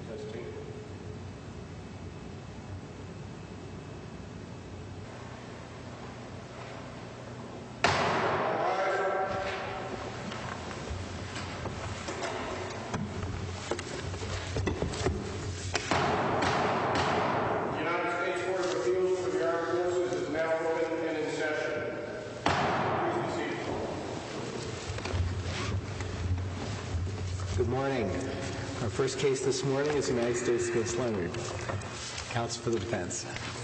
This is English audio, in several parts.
Testing. Good morning. Our first case this morning is United States v. Leonard. Counsel for the defense.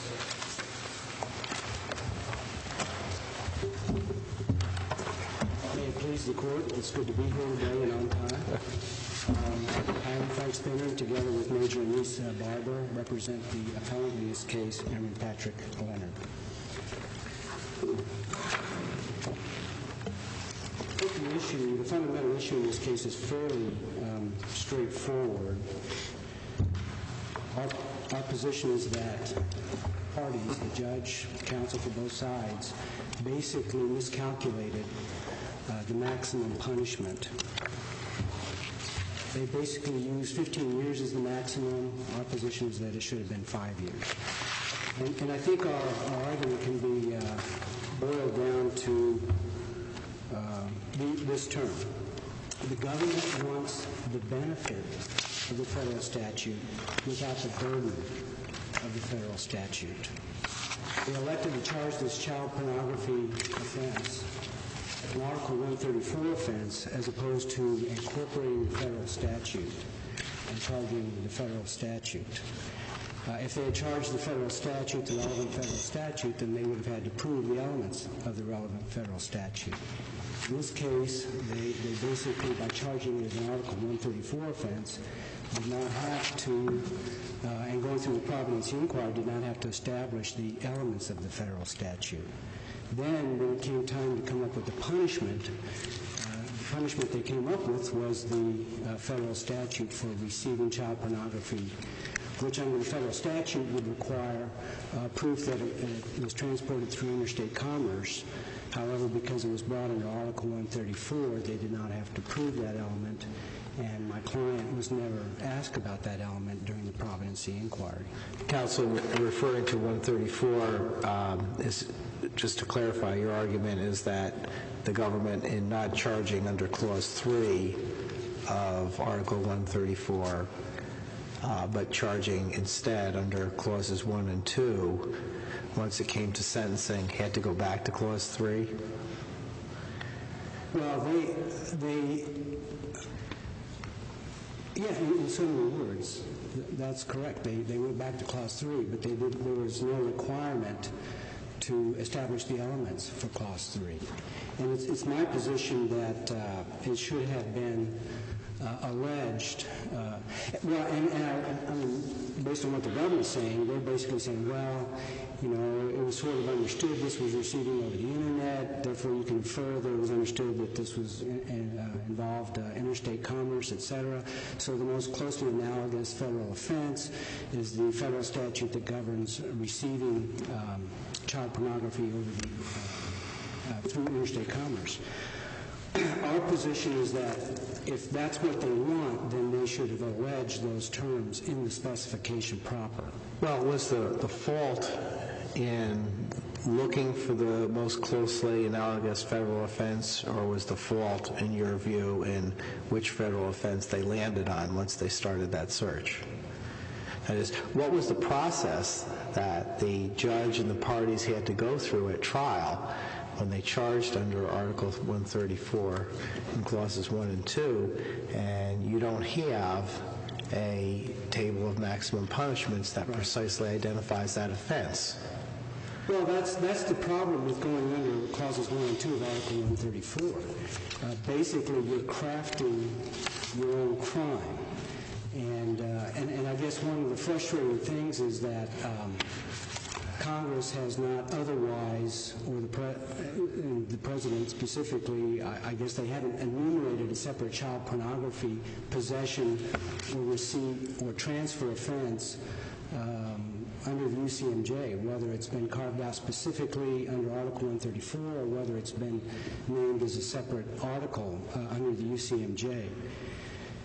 May it please the court, it's good to be here today and on time. I am Frank Spinner, together with Major Elise Barber, represent the appellant in this case, Aaron Patrick Leonard. The fundamental issue in this case is fairly straightforward. Our position is that parties, the judge, counsel for both sides, basically miscalculated the maximum punishment. They basically used 15 years as the maximum. Our position is that it should have been 5 years. And I think our argument can be boiled down to this term. The government wants the benefit of the federal statute without the burden of the federal statute. They elected to charge this child pornography offense, an Article 134 offense, as opposed to incorporating the federal statute and charging the federal statute. If they had charged the federal statute, the relevant federal statute, then they would have had to prove the elements of the relevant federal statute. In this case, they basically, by charging it as an Article 134 offense, did not have to, and going through the Providence Inquiry, did not have to establish the elements of the federal statute. Then, when it came time to come up with the punishment they came up with was the federal statute for receiving child pornography, which under the federal statute would require proof that it was transported through interstate commerce. However, because it was brought under Article 134, they did not have to prove that element, and my client was never asked about that element during the Providence Inquiry. Counsel, referring to 134, is, just to clarify, your argument is that the government, in not charging under Clause 3 of Article 134, but charging instead under Clauses 1 and 2, once it came to sentencing, had to go back to Clause 3? Well, in so many words, that's correct. They went back to Clause 3, but there was no requirement to establish the elements for Clause 3. And it's my position that it should have been alleged. Based on what the government is saying, they're basically saying, well, it was sort of understood this was receiving over the internet, therefore you can infer that it was understood that this was involved interstate commerce, etc. So the most closely analogous federal offense is the federal statute that governs receiving child pornography over through interstate commerce. Our position is that if that's what they want, then they should have alleged those terms in the specification proper. Well, was the fault in looking for the most closely analogous federal offense, or was the fault, in your view, in which federal offense they landed on once they started that search? That is, what was the process that the judge and the parties had to go through at trial when they charged under Article 134 in Clauses 1 and 2, and you don't have a table of maximum punishments that precisely identifies that offense? Well, that's the problem with going under Clauses 1 and 2 of Article 134. Basically, you're crafting your own crime. And I guess one of the frustrating things is that Congress has not otherwise, or the President specifically, I guess they haven't enumerated a separate child pornography possession or receipt or transfer offense under the UCMJ, whether it's been carved out specifically under Article 134 or whether it's been named as a separate article under the UCMJ.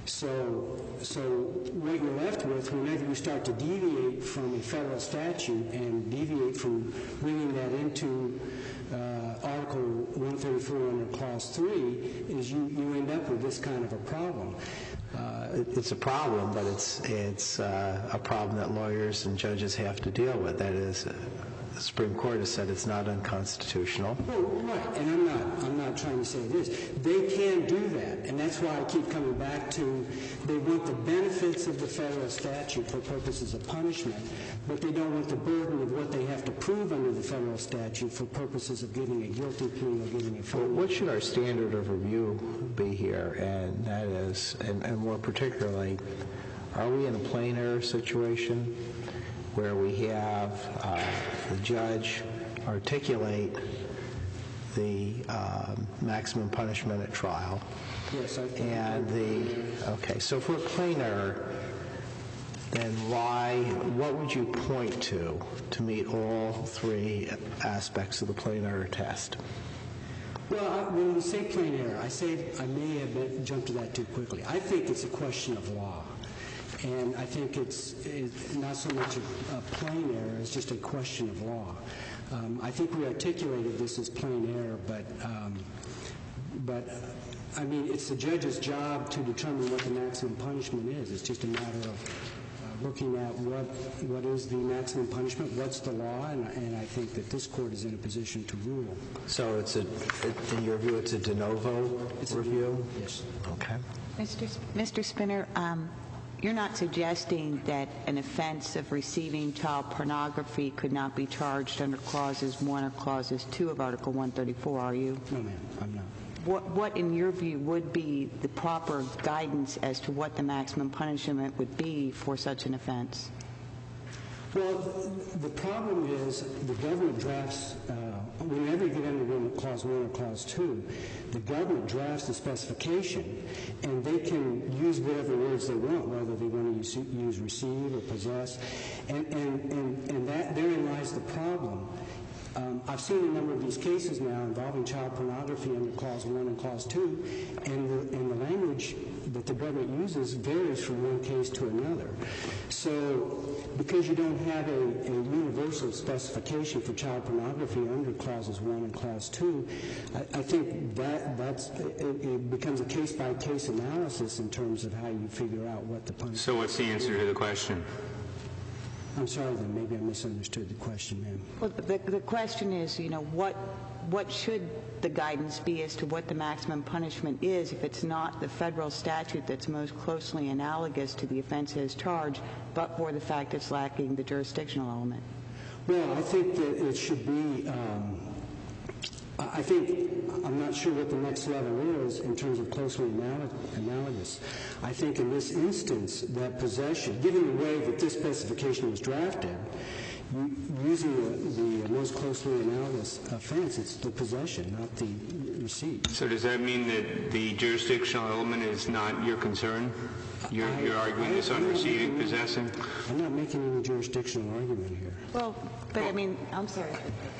So what you're left with, whenever you start to deviate from a federal statute and deviate from bringing that into Article 134 under Clause 3, is you end up with this kind of a problem. It's a problem, but it's a problem that lawyers and judges have to deal with. That is, the Supreme Court has said it's not unconstitutional. Well, right, and I'm not trying to say it is. They can do that, and that's why I keep coming back to they want the benefits of the federal statute for purposes of punishment, but they don't want the burden of what they have to prove under the federal statute for purposes of giving a guilty plea or giving a felony. Well, what should our standard of review be here? And that is, and more particularly, are we in a plain error situation where we have the judge articulate the maximum punishment at trial? Yes, I think. And okay, so for a plain error, then what would you point to meet all three aspects of the plain error test? Well, when you say plain error, I may have jumped to that too quickly. I think it's a question of law. And I think it's not so much a plain error, it's just a question of law. I think we articulated this as plain error, but I mean, it's the judge's job to determine what the maximum punishment is. It's just a matter of looking at what is the maximum punishment, what's the law, and I think that this court is in a position to rule. So in your view, it's a de novo review? Yes. Okay. Mr. Spinner, you're not suggesting that an offense of receiving child pornography could not be charged under Clauses 1 or Clauses 2 of Article 134, are you? No, ma'am, I'm not. What, in your view, would be the proper guidance as to what the maximum punishment would be for such an offense? Well, the problem is the government drafts, whenever you get under Clause 1 or Clause 2, the government drafts the specification, and they can use whatever words they want, whether they want to use receive or possess, and that therein lies the problem. I've seen a number of these cases now involving child pornography under Clause 1 and Clause 2, and the language that the government uses varies from one case to another. So because you don't have a universal specification for child pornography under Clauses 1 and Clause 2, I think it becomes a case-by-case analysis in terms of how you figure out what the punishment is. So what's the answer to the question? I'm sorry, then. Maybe I misunderstood the question, ma'am. Well, the question is, what should the guidance be as to what the maximum punishment is if it's not the federal statute that's most closely analogous to the offense as charged, but for the fact it's lacking the jurisdictional element? Well, I think that it should be, I'm not sure what the next level is in terms of closely analogous. I think in this instance, that possession, given the way that this specification was drafted, using the most closely analogous offense, it's the possession, not the receipt. So does that mean that the jurisdictional element is not your concern? You're arguing this on receiving, possessing? I'm not making any jurisdictional argument here. Well, but I mean, I'm sorry.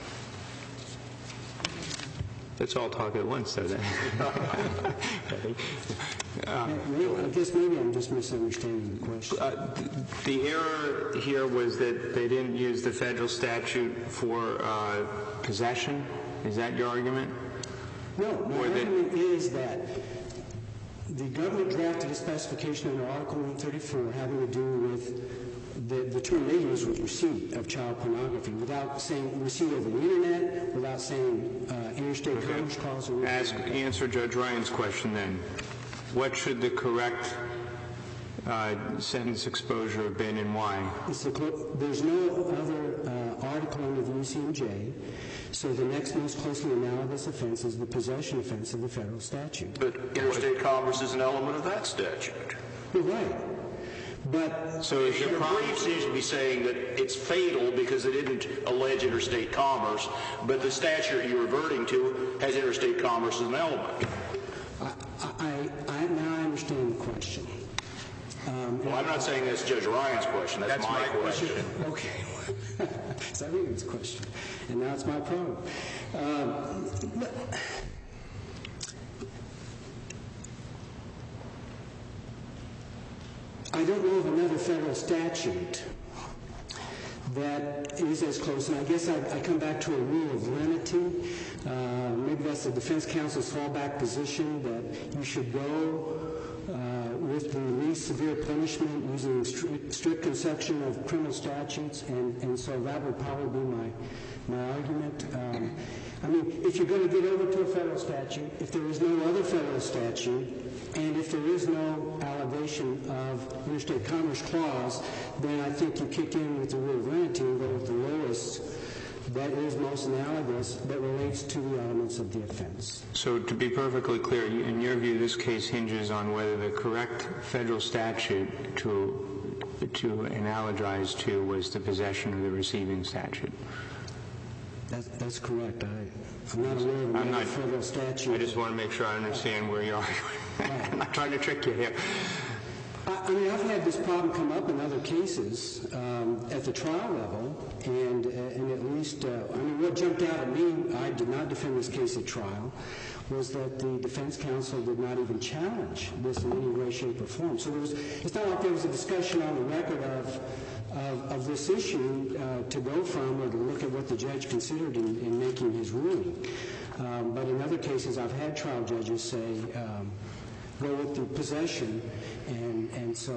Let's all talk at once, though, then. I guess maybe I'm just misunderstanding the question. The error here was that they didn't use the federal statute for possession. Is that your argument? No, my argument is that the government drafted a specification under Article 134 having to do with the term they used was receipt of child pornography, without saying receipt over the internet, without saying interstate commerce clause. Answer Judge Ryan's question then. What should the correct sentence exposure have been and why? There's no other article under the UCMJ, so the next most closely analogous offense is the possession offense of the federal statute. But interstate commerce is an element of that statute. You're right. But so your brief seems to be saying that it's fatal because it didn't allege interstate commerce, but the statute you're reverting to has interstate commerce as an element. Now I understand the question. Well, I'm not saying that's Judge Ryan's question. That's my question. Okay. It's everyone's question. And now it's my problem. I don't know of another federal statute that is as close, and I guess I come back to a rule of lenity. Maybe that's the defense counsel's fallback position, that you should go with the least severe punishment using strict conception of criminal statutes, and so that would probably be my argument. I mean, if you're going to get over to a federal statute, if there is no other federal statute, and if there is no allegation of interstate commerce clause, then I think you kick in with the rule of lenity and go with the lowest that is most analogous that relates to the elements of the offense. So to be perfectly clear, in your view, this case hinges on whether the correct federal statute to analogize to was the possession or the receiving statute. That's correct. I'm not aware of another federal statute. I just want to make sure I understand where you are. I'm not trying to trick you here. I mean, I've had this problem come up in other cases at the trial level, and at least, I mean, what jumped out at me, I did not defend this case at trial, was that the defense counsel did not even challenge this in any way, shape, or form. So it's not like there was a discussion on the record of this issue to go from or to look at what the judge considered in making his ruling. But in other cases, I've had trial judges say, go with the possession, and so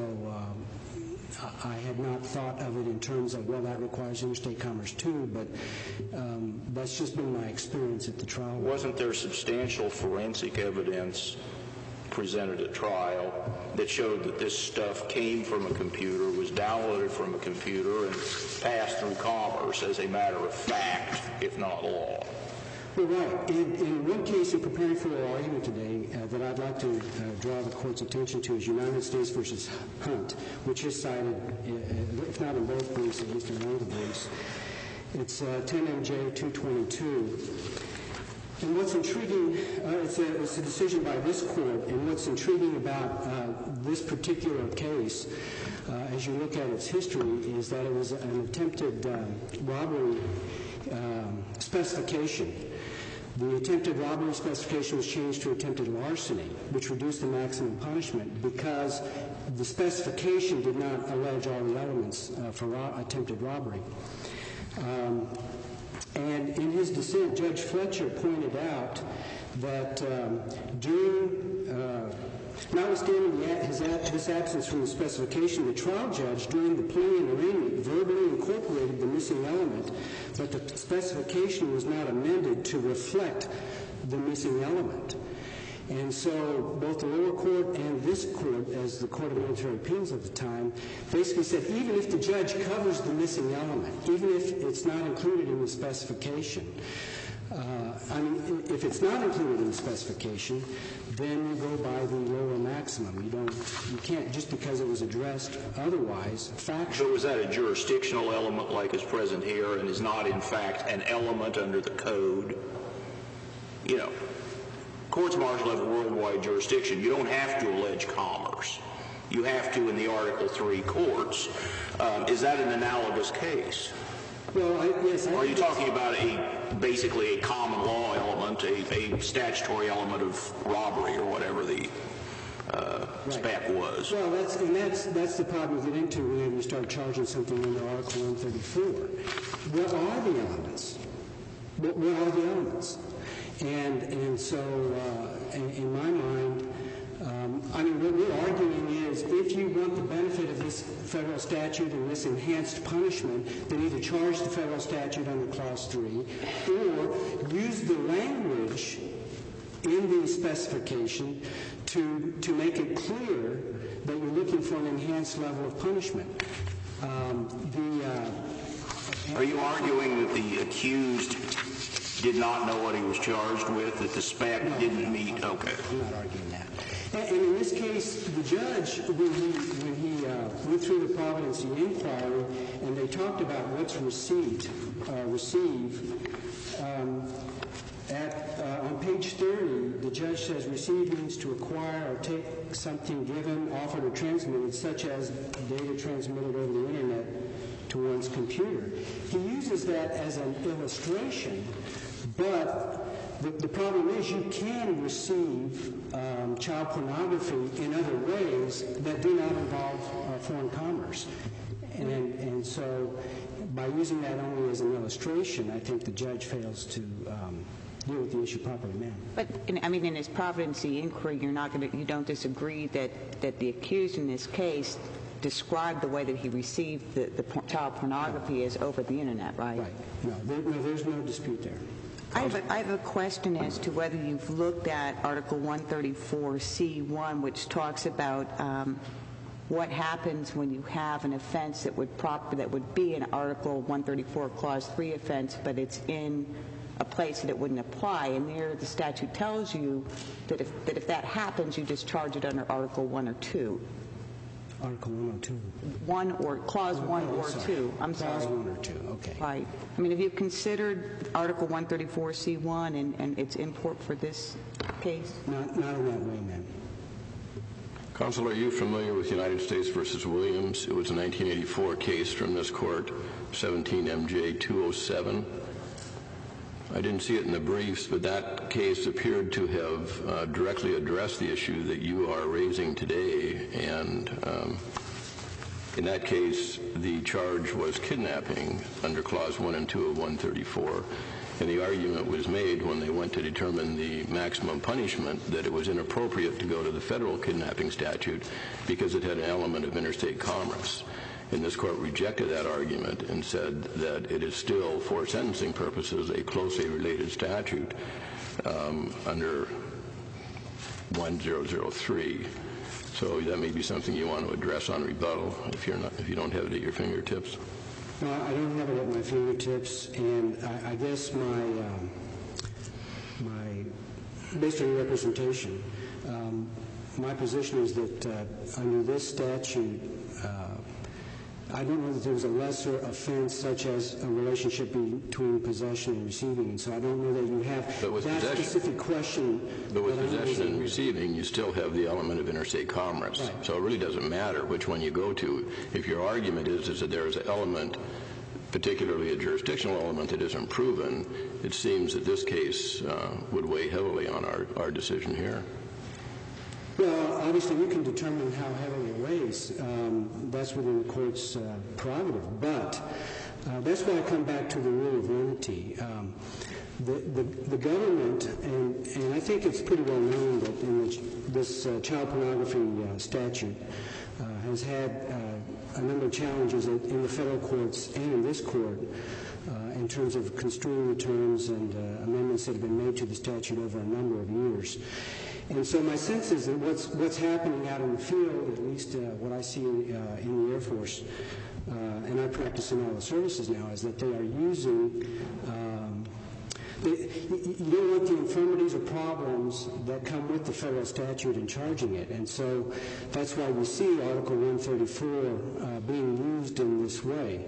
I had not thought of it in terms of, well, that requires interstate commerce too, but that's just been my experience at the trial. Wasn't there substantial forensic evidence presented at trial that showed that this stuff came from a computer, was downloaded from a computer, and passed through commerce as a matter of fact, if not law? Well, right. In one case, in preparing for the argument today, that I'd like to draw the court's attention to is United States versus Hunt, which is cited, if not in both briefs, at least in one of the briefs. It's 10 MJ 222. And what's intriguing, it's a decision by this court, and what's intriguing about this particular case, as you look at its history, is that it was an attempted robbery specification. The attempted robbery specification was changed to attempted larceny, which reduced the maximum punishment because the specification did not allege all the elements for attempted robbery. And in his dissent, Judge Fletcher pointed out that notwithstanding his absence from the specification, the trial judge, during the plea and arraignment, verbally incorporated the missing element, but the specification was not amended to reflect the missing element. And so both the lower court and this court, as the Court of Military Appeals at the time, basically said even if the judge covers the missing element, even if it's not included in the specification, if it's not included in the specification, then you go by the lower maximum. You can't, just because it was addressed otherwise, factually. So is that a jurisdictional element like is present here and is not, in fact, an element under the code? You know, courts martial have worldwide jurisdiction. You don't have to allege commerce. You have to in the Article III courts. Is that an analogous case? Well, yes. Or are you talking about basically a common law element, a statutory element of robbery or whatever the spec was? Well, that's the problem we get into when you start charging something under Article 134. What are the elements? What are the elements? And so, in my mind, what we're arguing is if you want the benefit of this federal statute and this enhanced punishment, then either charge the federal statute under Clause 3 or use the language in the specification to make it clear that you're looking for an enhanced level of punishment. Are you arguing that the accused did not know what he was charged with, that the spec didn't meet? Okay. I'm not arguing that. And in this case, the judge, when he went through the Providency inquiry, and they talked about what's receive, on page 30, the judge says receive means to acquire or take something given, offered, or transmitted, such as data transmitted over the Internet to one's computer. He uses that as an illustration, but The problem is you can receive child pornography in other ways that do not involve foreign commerce. And so by using that only as an illustration, I think the judge fails to deal with the issue properly, ma'am. But, I mean, in his providency inquiry, you don't disagree that the accused in this case described the way that he received the child pornography as over the Internet, right? Right. No, there's no dispute there. I have a question as to whether you've looked at Article 134C1, which talks about what happens when you have an offense that would be an Article 134 Clause 3 offense, but it's in a place that it wouldn't apply. And there the statute tells you that if that happens, you just charge it under Article 1 or 2. Article 1 or 2? Clause 1 or 2. I'm sorry. Clause 1 or 2, okay. Right. I mean, have you considered Article 134C1 and its import for this case? Not in that way, ma'am. Counsel, are you familiar with United States v. Williams? It was a 1984 case from this court, 17 MJ 207. I didn't see it in the briefs, but that case appeared to have directly addressed the issue that you are raising today. And in that case, the charge was kidnapping under Clause 1 and 2 of 134. And the argument was made when they went to determine the maximum punishment that it was inappropriate to go to the federal kidnapping statute because it had an element of interstate commerce. And this court rejected that argument and said that it is still, for sentencing purposes, a closely related statute under 1003. So that may be something you want to address on rebuttal if you don't have it at your fingertips. No, I don't have it at my fingertips, and I guess based on your representation, my position is that under this statute, I don't know that there was a lesser offense such as a relationship between possession and receiving, and so I don't know that you have that specific question. But with possession and receiving, you still have the element of interstate commerce. Right. So it really doesn't matter which one you go to. If your argument is that there is an element, particularly a jurisdictional element, that isn't proven, it seems that this case would weigh heavily on our decision here. Well, obviously, we can determine how heavily it weighs. That's within the court's prerogative. But that's why I come back to the rule of lenity. The government, and I think it's pretty well known that in this child pornography statute has had a number of challenges in the federal courts and in this court in terms of construing the terms and amendments that have been made to the statute over a number of years. And so my sense is that what's happening out in the field, at least what I see in the Air Force, and I practice in all the services now, is that they are using, you don't want the infirmities or problems that come with the federal statute in charging it. And so that's why we see Article 134 being used in this way.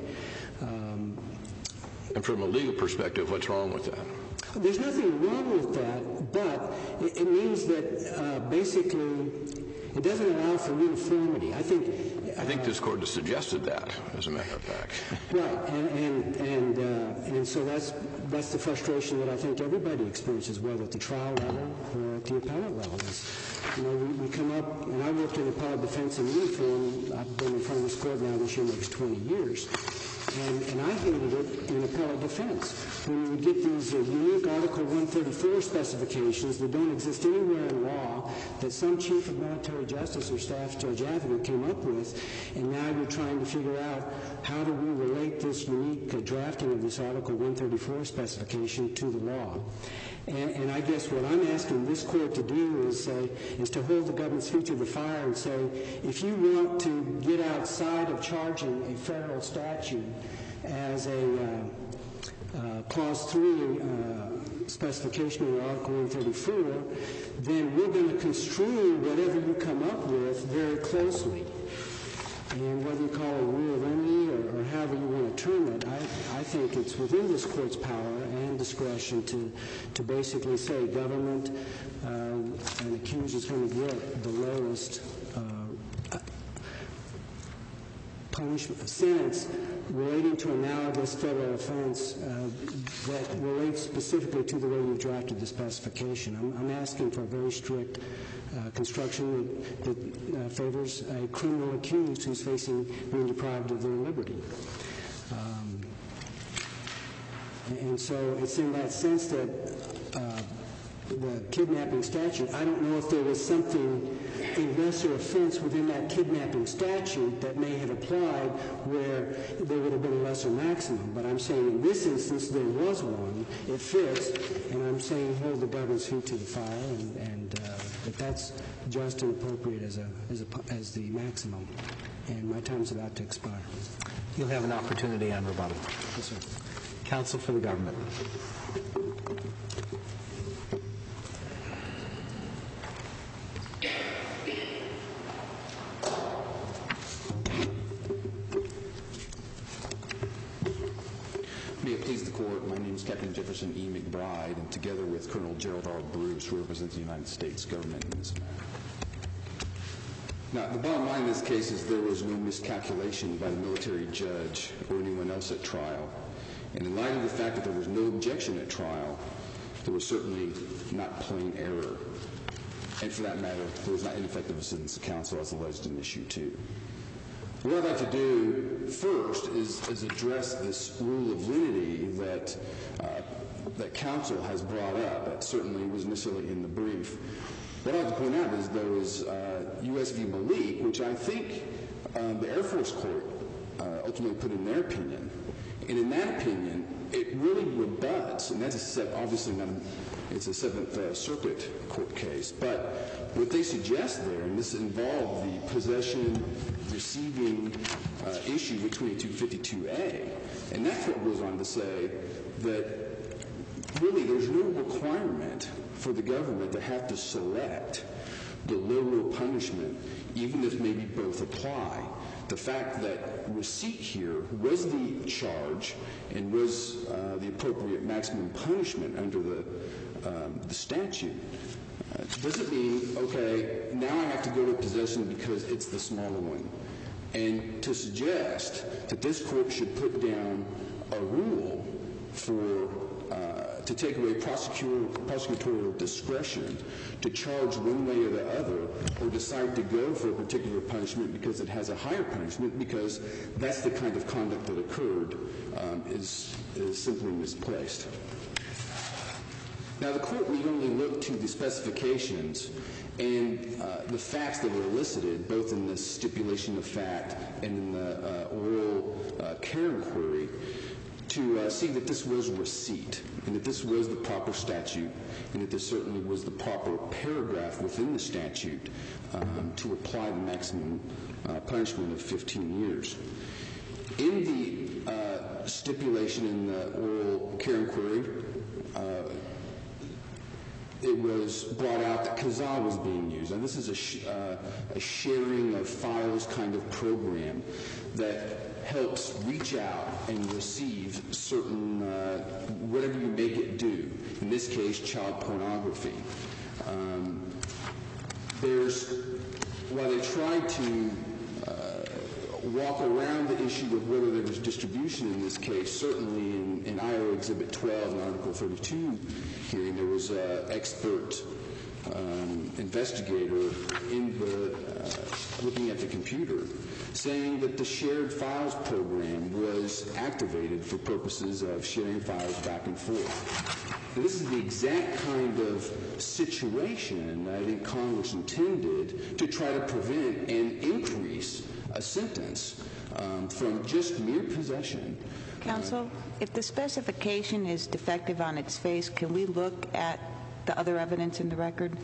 And from a legal perspective, what's wrong with that? There's nothing wrong with that, but it means that basically it doesn't allow for uniformity. I think this court has suggested that, as a matter of fact. Right, and so that's the frustration that I think everybody experiences, whether at the trial level or at the appellate level. We come up, and I worked in appellate defense in uniform. I've been in front of this court now this year makes 20 years. And I hated it in appellate defense. When you would get these unique Article 134 specifications that don't exist anywhere in law, that some chief of military justice or staff judge advocate came up with, and now you're trying to figure out how do we relate this unique drafting of this Article 134 specification to the law. And I guess what I'm asking this court to do is to hold the government's feet to the fire and say, if you want to get outside of charging a federal statute as a Clause 3 specification in Article 134, then we're going to construe whatever you come up with very closely. And whether you call it a rule of lenity or however you want to term it, I think it's within this court's power and discretion to basically say government, an accused is going to get the lowest punishment sentence relating to analogous federal offense that relates specifically to the way you drafted the specification. I'm asking for a very strict construction that favors a criminal accused who's facing being deprived of their liberty. And so it's in that sense that the kidnapping statute, I don't know if there was something, a lesser offense within that kidnapping statute that may have applied where there would have been a lesser maximum. But I'm saying in this instance there was one, it fits, and I'm saying hold the government's feet to the fire, and that that's just and appropriate as the maximum. And my time's about to expire. You'll have an opportunity on rebuttal. Yes, sir. Counsel for the government. May it please the Court, my name is Captain Jefferson E. McBride, and together with Colonel Gerald R. Bruce, we represent the United States government in this matter. Now, the bottom line in this case is there was no miscalculation by the military judge or anyone else at trial. And in light of the fact that there was no objection at trial, there was certainly not plain error. And for that matter, there was not ineffective assistance of counsel as alleged in Issue 2. What I'd like to do first is address this rule of lenity that counsel has brought up. That certainly wasn't necessarily in the brief. What I'd like to point out is there was U.S. v. Malik, which I think the Air Force Court ultimately put in their opinion. And in that opinion, it really rebuts, and that's obviously not it's a Seventh Circuit court case, but what they suggest there, and this involved the possession receiving issue with 2252A, and that's what goes on to say that really there's no requirement for the government to have to select the liberal punishment, even if maybe both apply. The fact that receipt here was the charge and was the appropriate maximum punishment under the statute doesn't mean, okay, now I have to go to possession because it's the smaller one. And to suggest that this court should put down a rule for to take away prosecutorial discretion to charge one way or the other, or decide to go for a particular punishment because it has a higher punishment, because that's the kind of conduct that occurred, is simply misplaced. Now, the court need only look to the specifications and the facts that were elicited, both in the stipulation of fact and in the oral care inquiry, to see that this was receipt, and that this was the proper statute, and that this certainly was the proper paragraph within the statute to apply the maximum punishment of 15 years. In the stipulation in the oral care inquiry, it was brought out that Kazaa was being used. And this is a sharing of files kind of program that helps reach out and receive certain, whatever you make it do. In this case, child pornography. While they tried to walk around the issue of whether there was distribution in this case, certainly in Iowa Exhibit 12 and Article 32 hearing, there was an expert investigator in looking at the computer saying that the shared files program was activated for purposes of sharing files back and forth. And this is the exact kind of situation I think Congress intended to try to prevent and increase a sentence from just mere possession. Counsel, if the specification is defective on its face, can we look at the other evidence in the record?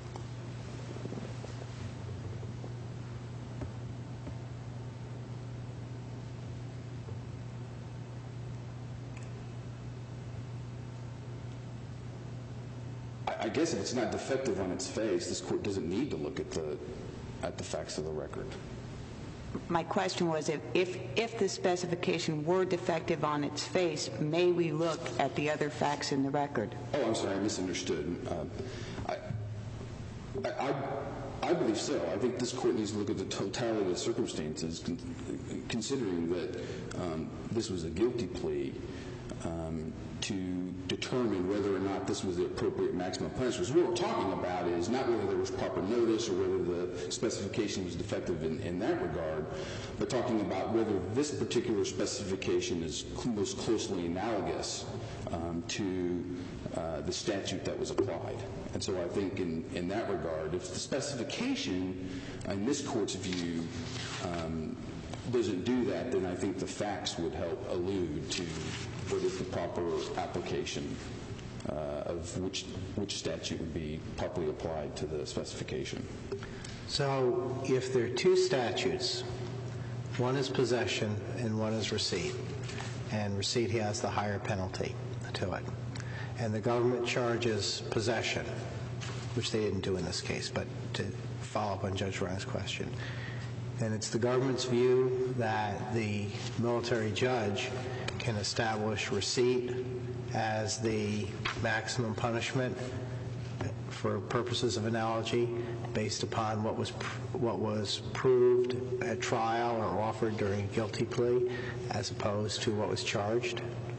I guess if it's not defective on its face, this court doesn't need to look at the facts of the record. My question was, if the specification were defective on its face, may we look at the other facts in the record? Oh, I'm sorry, I misunderstood. I believe so. I think this court needs to look at the totality of the circumstances, considering that this was a guilty plea, to determine whether or not this was the appropriate maximum punishment. So what we're talking about is not whether there was proper notice or whether the specification was defective in that regard, but talking about whether this particular specification is most closely analogous to the statute that was applied. And so I think in that regard, if the specification, in this court's view, doesn't do that, then I think the facts would help allude to what is the proper application of which statute would be properly applied to the specification. So if there are two statutes, one is possession and one is receipt, and receipt has the higher penalty to it, and the government charges possession, which they didn't do in this case, but to follow up on Judge Ryan's question, and it's the government's view that the military judge can establish receipt as the maximum punishment for purposes of analogy based upon what was proved at trial or offered during a guilty plea as opposed to what was charged?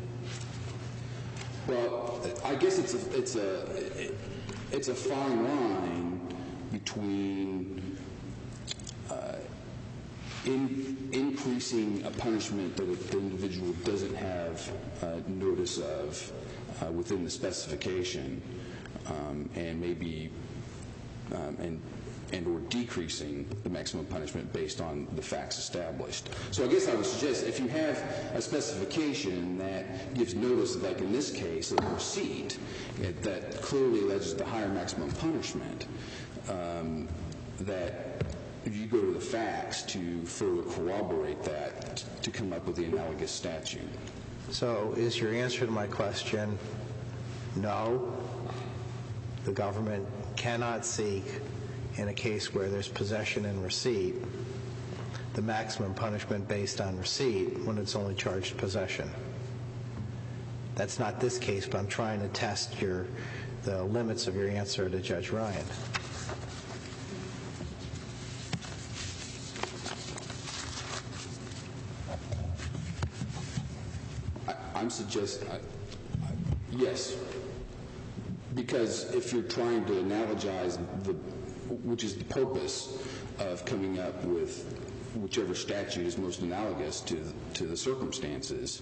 Well, I guess it's a fine line between increasing a punishment that the individual doesn't have notice of within the specification, and maybe and or decreasing the maximum punishment based on the facts established. So I guess I would suggest if you have a specification that gives notice, like in this case, of receipt, that clearly alleges the higher maximum punishment, that you go to the facts to further corroborate that to come up with the analogous statute. So is your answer to my question, no, the government cannot seek, in a case where there's possession and receipt, the maximum punishment based on receipt when it's only charged possession? That's not this case, but I'm trying to test the limits of your answer to Judge Ryan. I'm suggesting, yes, because if you're trying to analogize, which is the purpose of coming up with whichever statute is most analogous to the circumstances,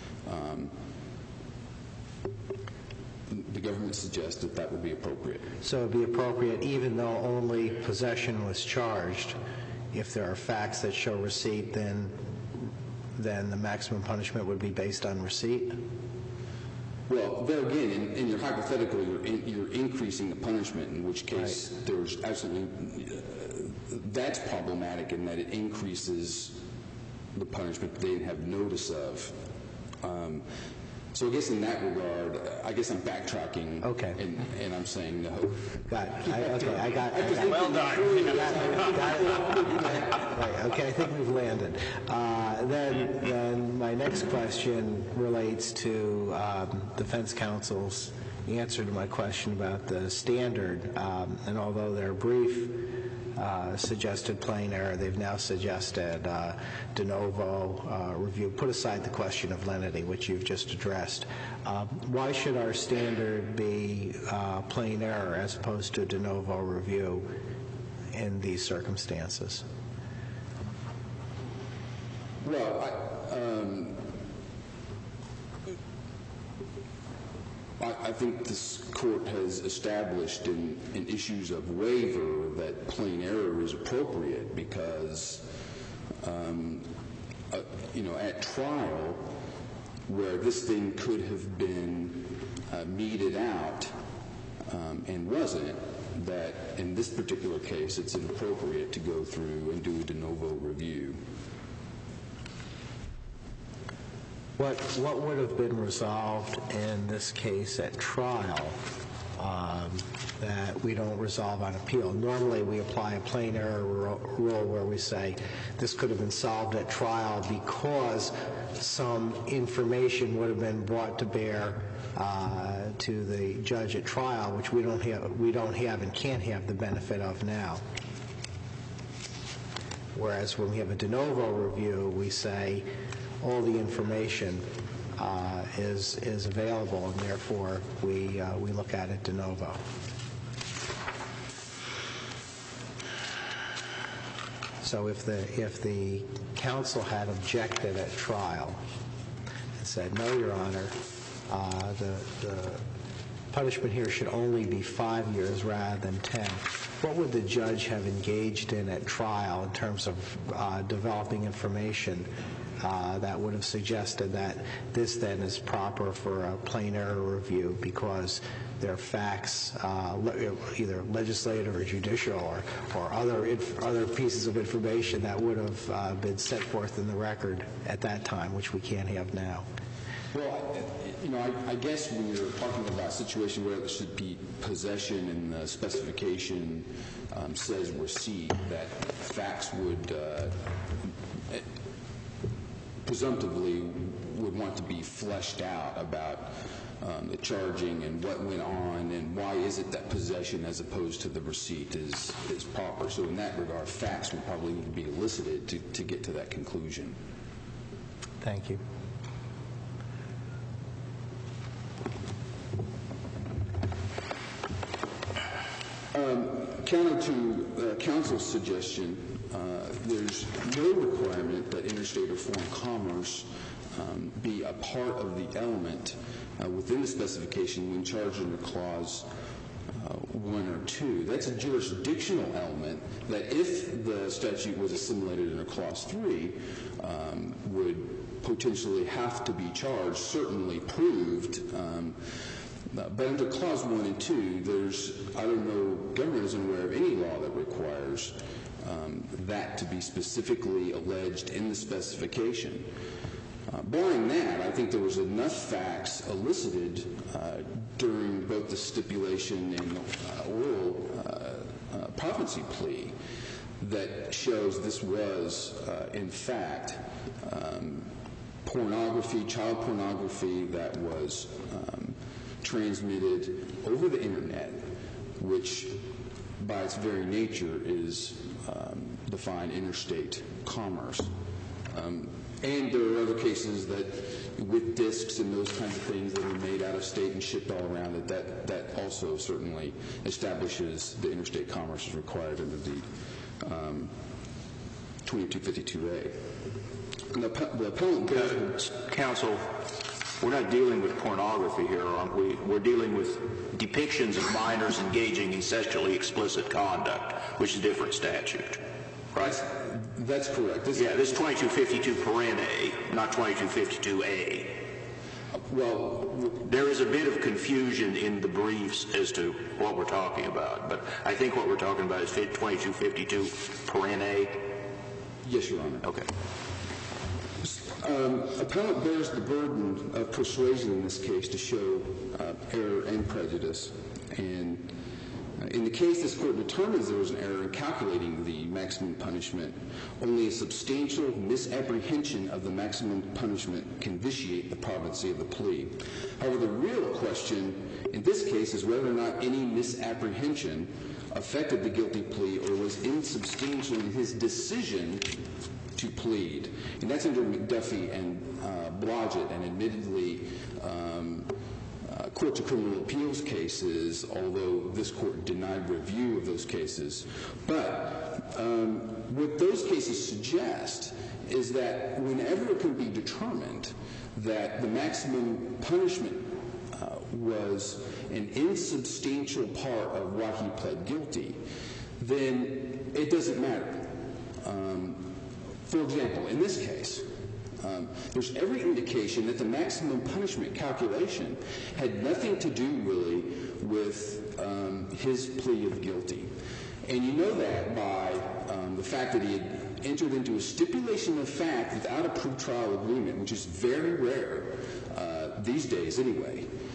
the government suggests that would be appropriate. So it would be appropriate even though only possession was charged. If there are facts that show receipt, then the maximum punishment would be based on receipt? Well, there again, in your hypothetical, you're increasing the punishment, in which case there's absolutely, that's problematic in that it increases the punishment they didn't have notice of. So I guess in that regard, I guess I'm backtracking. Okay. And I'm saying no. Got it. I got it. Well done. Okay, I think we've landed. Then my next question relates to defense counsel's answer to my question about the standard. And although their brief suggested plain error, they've now suggested de novo review. Put aside the question of lenity, which you've just addressed. Why should our standard be plain error as opposed to de novo review in these circumstances? Well, I think this court has established in issues of waiver that plain error is appropriate because, at trial, where this thing could have been meted out and wasn't, that in this particular case it's inappropriate to go through and do a de novo review. What would have been resolved in this case at trial that we don't resolve on appeal? Normally we apply a plain error rule where we say this could have been solved at trial because some information would have been brought to bear to the judge at trial, which we don't have and can't have the benefit of now. Whereas when we have a de novo review, we say all the information is available, and therefore we look at it de novo. So if the counsel had objected at trial and said, no, Your Honor, the punishment here should only be 5 years rather than 10, what would the judge have engaged in at trial in terms of developing information that would have suggested that this then is proper for a plain error review because there are facts, either legislative or judicial or other pieces of information that would have been set forth in the record at that time, which we can't have now? Well, I guess when you're talking about a situation where there should be possession and the specification says receipt, that facts would presumptively would want to be fleshed out about the charging and what went on and why is it that possession as opposed to the receipt is proper. So in that regard, facts would probably need to be elicited to get to that conclusion. Thank you. Counter to counsel's suggestion, there's no requirement that interstate or foreign commerce be a part of the element within the specification when charged under Clause 1 or 2. That's a jurisdictional element that if the statute was assimilated under Clause 3 would potentially have to be charged, certainly proved. But under Clause 1 and 2, I don't know, government isn't aware of any law that requires that to be specifically alleged in the specification. Barring that, I think there was enough facts elicited during both the stipulation and oral prophecy plea that shows this was, in fact, pornography, child pornography that was transmitted over the Internet, which by its very nature is defined interstate commerce. And there are other cases that with discs and those kinds of things that are made out of state and shipped all around that also certainly establishes the interstate commerce is required under the 2252A. The appellant counsel, we're not dealing with pornography here, aren't we? We're dealing with depictions of minors engaging in sexually explicit conduct, which is a different statute, right? That's correct. This is 2252 paren A, not 2252A. Well, there is a bit of confusion in the briefs as to what we're talking about, but I think what we're talking about is 2252 paren A. Yes, Your Honor. Okay. Appellant bears the burden of persuasion in this case to show error and prejudice. And in the case this Court determines there was an error in calculating the maximum punishment, only a substantial misapprehension of the maximum punishment can vitiate the provincy of the plea. However, the real question in this case is whether or not any misapprehension affected the guilty plea or was insubstantial in his decision to plead. And that's under McDuffie and Blodgett, and admittedly courts of criminal appeals cases, although this court denied review of those cases. But what those cases suggest is that whenever it can be determined that the maximum punishment was an insubstantial part of why he pled guilty, then it doesn't matter. For example, in this case, there's every indication that the maximum punishment calculation had nothing to do really with his plea of guilty. And you know that by the fact that he had entered into a stipulation of fact without a pretrial agreement, which is very rare these days anyway.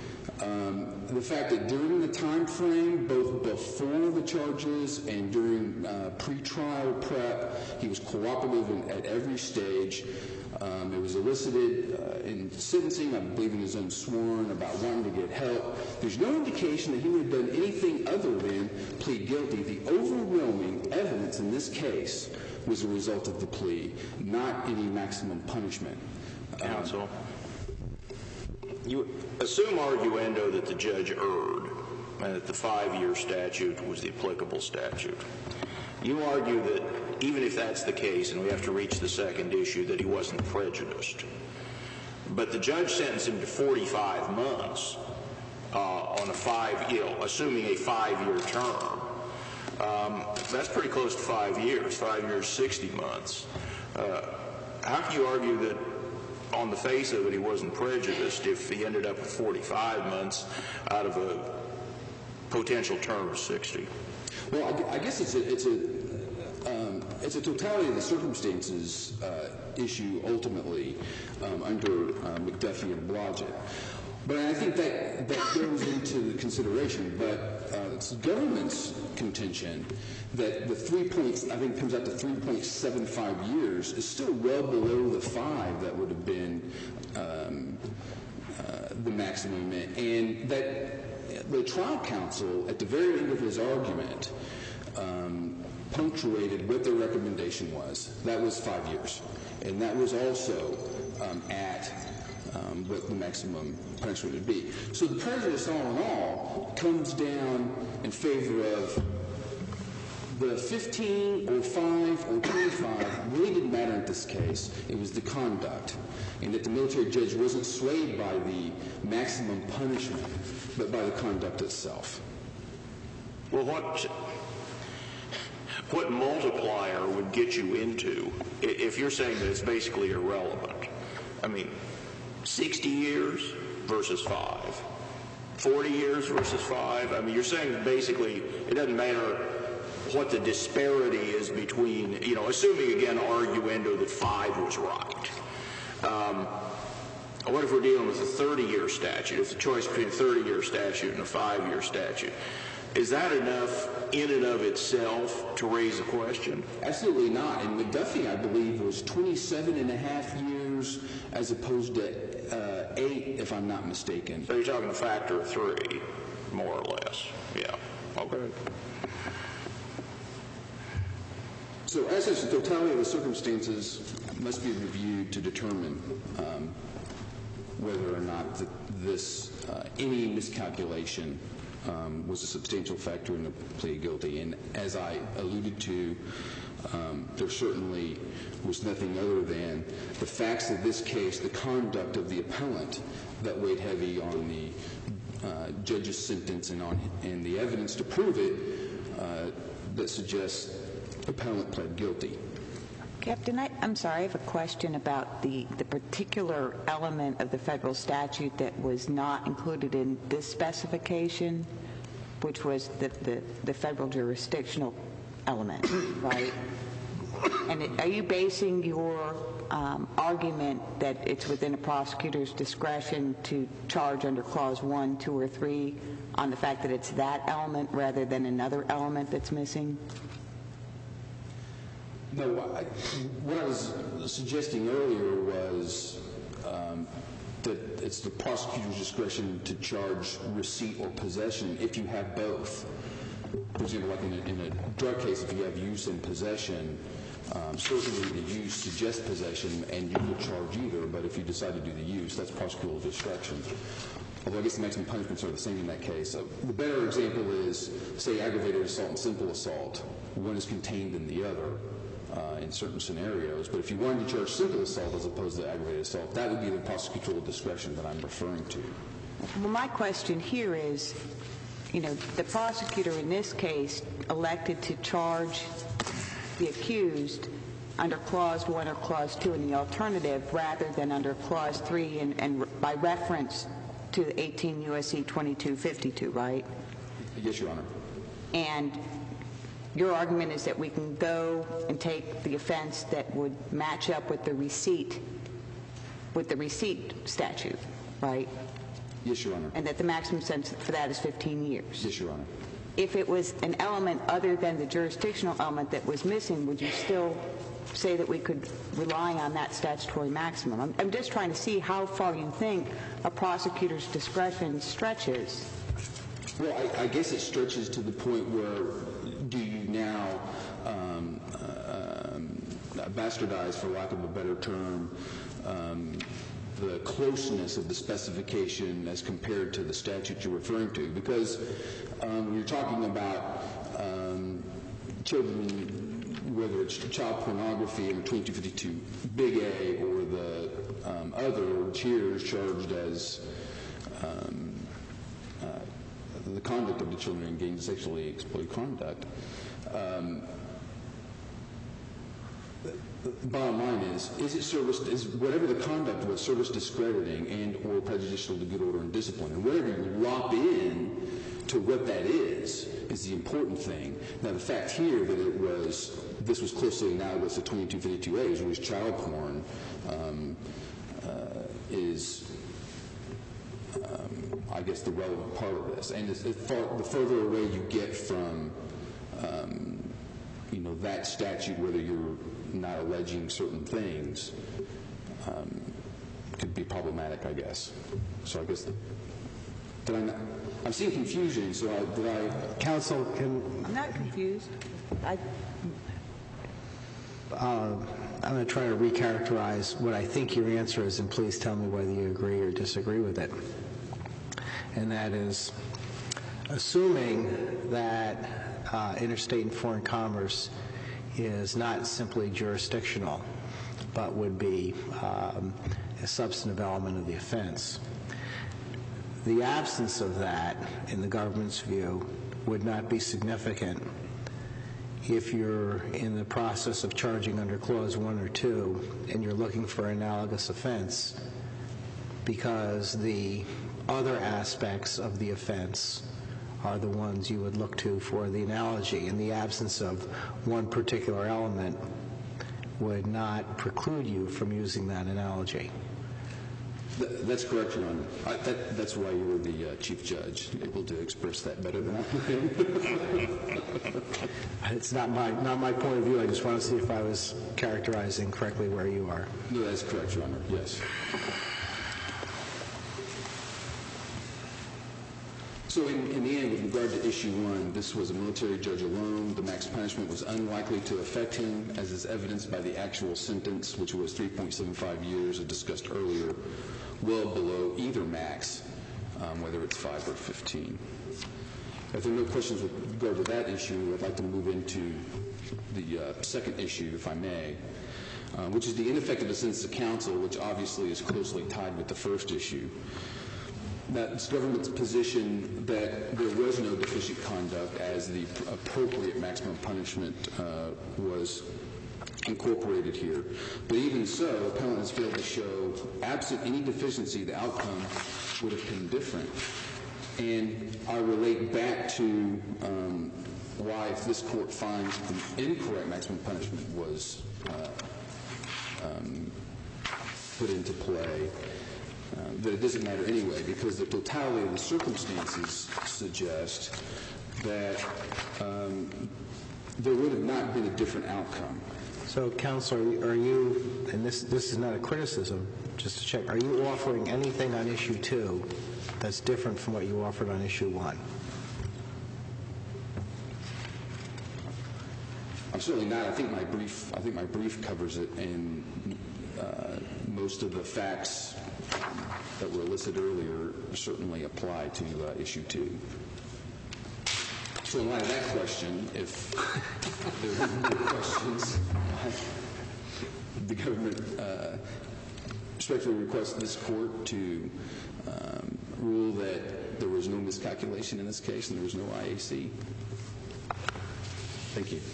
The fact that during the time frame, both before the charges and during pre-trial prep, he was cooperative at every stage. It was elicited in sentencing, I believe in his own sworn, about wanting to get help. There's no indication that he would have done anything other than plead guilty. The overwhelming evidence in this case was a result of the plea, not any maximum punishment. Counsel, you assume arguendo that the judge erred and that the 5-year statute was the applicable statute. You argue that even if that's the case, and we have to reach the second issue, that he wasn't prejudiced. But the judge sentenced him to 45 months on assuming a 5-year term. That's pretty close to 5 years. 5 years, 60 months. How can you argue that on the face of it he wasn't prejudiced if he ended up with 45 months out of a potential term of 60? Well, I guess it's a totality of the circumstances issue ultimately under McDuffie and Blodgett. But I think that goes into the consideration. But it's the government's contention that the 3 points, I think, comes out to 3.75 years, is still well below the 5 that would have been the maximum. And that the trial counsel, at the very end of his argument, punctuated what their recommendation was. That was 5 years. And that was also at what the maximum punishment would be. So the prejudice, all in all, comes down in favor of the 15 or 5 or 25 really didn't matter in this case. It was the conduct. And that the military judge wasn't swayed by the maximum punishment, but by the conduct itself. Well, what multiplier would get you into if you're saying that it's basically irrelevant? I mean, 60 years versus 5, 40 years versus 5. I mean, you're saying that basically it doesn't matter what the disparity is between, assuming again arguendo that 5 was right. What if we're dealing with a 30-year statute? It's a choice between a 30-year statute and a 5-year statute. Is that enough in and of itself to raise a question? Absolutely not. And McDuffie, I believe, was 27 and a half years as opposed to 8, if I'm not mistaken. So you're talking a factor of 3, more or less. Yeah. Okay. So as such, the totality of the circumstances must be reviewed to determine whether or not any miscalculation was a substantial factor in the plea of guilty. And as I alluded to, there certainly was nothing other than the facts of this case, the conduct of the appellant, that weighed heavy on the judge's sentence and the evidence to prove it that suggests the appellant pled guilty. Captain, I'm sorry, I have a question about the particular element of the federal statute that was not included in this specification, which was the federal jurisdictional element, right? And are you basing your argument that it's within a prosecutor's discretion to charge under Clause 1, 2, or 3 on the fact that it's that element rather than another element that's missing? No, what I was suggesting earlier was that it's the prosecutor's discretion to charge receipt or possession if you have both. For example, like in a drug case, if you have use and possession, certainly the use suggests possession and you could charge either, but if you decide to do the use, that's prosecutorial discretion. Although I guess the maximum punishments are the same in that case. The better example is, say, aggravated assault and simple assault. One is contained in the other. In certain scenarios, but if you wanted to charge simple assault as opposed to aggravated assault, that would be the prosecutorial discretion that I'm referring to. Well, my question here is, the prosecutor in this case elected to charge the accused under Clause 1 or Clause 2 in the alternative rather than under Clause 3 and by reference to 18 U.S.C. 2252, right? Yes, Your Honor. And your argument is that we can go and take the offense that would match up with the receipt statute, right? Yes, Your Honor. And that the maximum sentence for that is 15 years. Yes, Your Honor. If it was an element other than the jurisdictional element that was missing, would you still say that we could rely on that statutory maximum? I'm just trying to see how far you think a prosecutor's discretion stretches. Well, I guess it stretches to the point where do you now bastardize, for lack of a better term, the closeness of the specification as compared to the statute you're referring to? Because when you're talking about children, whether it's child pornography under 2252 Big A or the other, which here is charged as the conduct of the children engaged in sexually exploited conduct. The bottom line is it service, is whatever the conduct was service discrediting and or prejudicial to good order and discipline, and whatever you lop in to what that is the important thing. Now, the fact here that this was closely analogous to 2252A, which was child porn, is I guess the relevant part of this. And the further away you get from that statute, whether you're not alleging certain things, could be problematic, I guess. So I guess I'm seeing confusion. So Counsel, I'm not confused. I'm going to try to recharacterize what I think your answer is, and please tell me whether you agree or disagree with it. And that is, assuming that interstate and foreign commerce is not simply jurisdictional, but would be a substantive element of the offense, the absence of that, in the government's view, would not be significant if you're in the process of charging under Clause 1 or 2 and you're looking for an analogous offense, because the other aspects of the offense are the ones you would look to for the analogy, and the absence of one particular element would not preclude you from using that analogy. That's correct, Your Honor. That's why you were the chief judge, able to express that better than I could. It's not my point of view. I just want to see if I was characterizing correctly where you are. No, that's correct, Your Honor. Yes. So in the end, with regard to Issue 1, this was a military judge alone. The max punishment was unlikely to affect him, as is evidenced by the actual sentence, which was 3.75 years, as discussed earlier, well below either max, whether it's 5 or 15. If there are no questions with regard to that issue, I'd like to move into the second issue, if I may, which is the ineffective assistance of counsel, which obviously is closely tied with the first issue. That's government's position that there was no deficient conduct as the appropriate maximum punishment was incorporated here. But even so, appellant has failed to show, absent any deficiency, the outcome would have been different. And I relate back to why, if this court finds the incorrect maximum punishment was put into play, that it doesn't matter anyway, because the totality of the circumstances suggest that there would have not been a different outcome. So, counsel, are you, and this is not a criticism, just to check, are you offering anything on Issue 2 that's different from what you offered on Issue 1? I'm certainly not. I think my brief covers it, and most of the facts that were listed earlier certainly apply to Issue 2. So in light of that question, if there are no questions, the government respectfully requests this court to rule that there was no miscalculation in this case and there was no IAC. Thank you.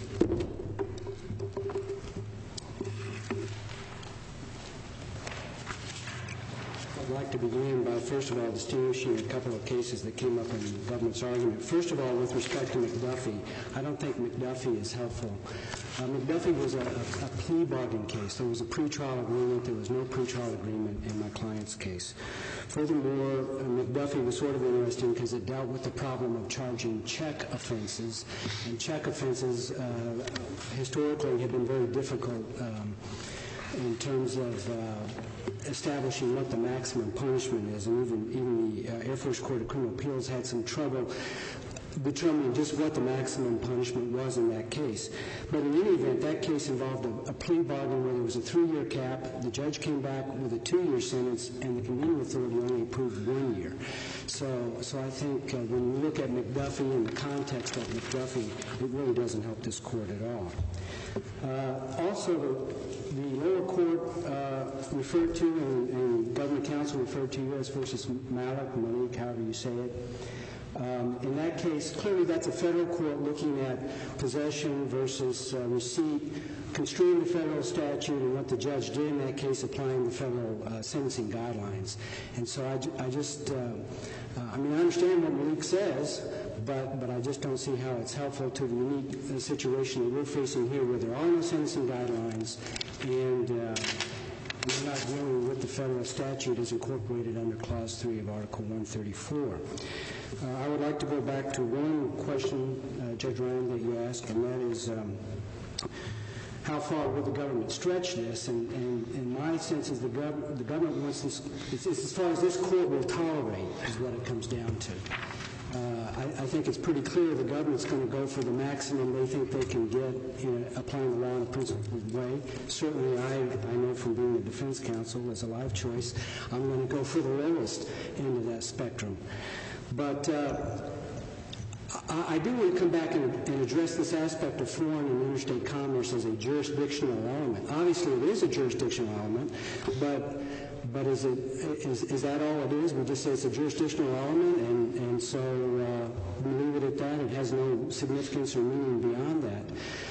I'd like to begin by, first of all, distinguishing a couple of cases that came up in the government's argument. First of all, with respect to McDuffie, I don't think McDuffie is helpful. McDuffie was a plea bargain case. There was a pretrial agreement. There was no pretrial agreement in my client's case. Furthermore, McDuffie was sort of interesting because it dealt with the problem of charging check offenses, and check offenses historically have been very difficult in terms of establishing what the maximum punishment is, and even the Air Force Court of Criminal Appeals had some trouble determining just what the maximum punishment was in that case. But in any event, that case involved a plea bargain where there was a 3-year cap. The judge came back with a 2-year sentence, and the convening authority only approved 1 year. So I think when you look at McDuffie in the context of McDuffie, it really doesn't help this court at all. Also, the lower court referred to, and government counsel referred to U.S. versus Malik, however you say it. In that case, clearly that's a federal court looking at possession versus receipt, construing the federal statute and what the judge did in that case, applying the federal sentencing guidelines. And so I understand what Malik says, but I just don't see how it's helpful to the unique situation that we're facing here, where there are no sentencing guidelines and we're not dealing with the federal statute as incorporated under Clause 3 of Article 134. I would like to go back to one question, Judge Ryan, that you asked, and that is how far will the government stretch this? And in my sense, is the government wants this, it's as far as this court will tolerate is what it comes down to. I think it's pretty clear the government's going to go for the maximum they think they can get in applying the law in a principled way. Certainly, I know from being a defense counsel as a life choice, I'm going to go for the lowest end of that spectrum. But I do want to come back and address this aspect of foreign and interstate commerce as a jurisdictional element. Obviously, it is a jurisdictional element, but is that all it is? We just say it's a jurisdictional element, and so we leave it at that. It has no significance or meaning beyond that.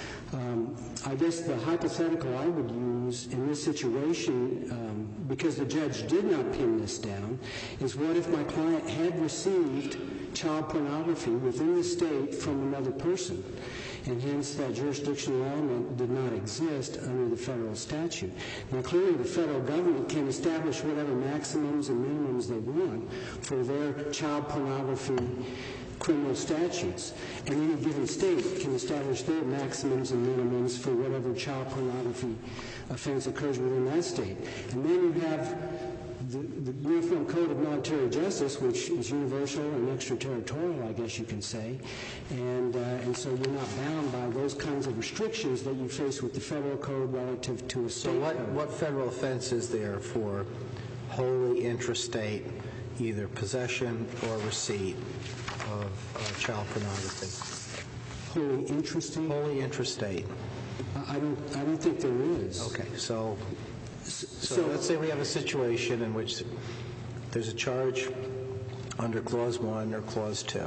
I guess the hypothetical I would use in this situation, because the judge did not pin this down, is what if my client had received child pornography within the state from another person, and hence that jurisdictional element did not exist under the federal statute. Now, clearly the federal government can establish whatever maximums and minimums they want for their child pornography criminal statutes, and any given state can establish their maximums and minimums for whatever child pornography offense occurs within that state. And then you have the Uniform Code of Military Justice, which is universal and extraterritorial, I guess you can say, and so you're not bound by those kinds of restrictions that you face with the federal code relative to a state code. So what federal offense is there for wholly intrastate, either possession or receipt of child pornography? Wholly intrastate? Wholly intrastate. I don't think there is. Okay, so let's say we have a situation in which there's a charge under Clause 1 or Clause 2,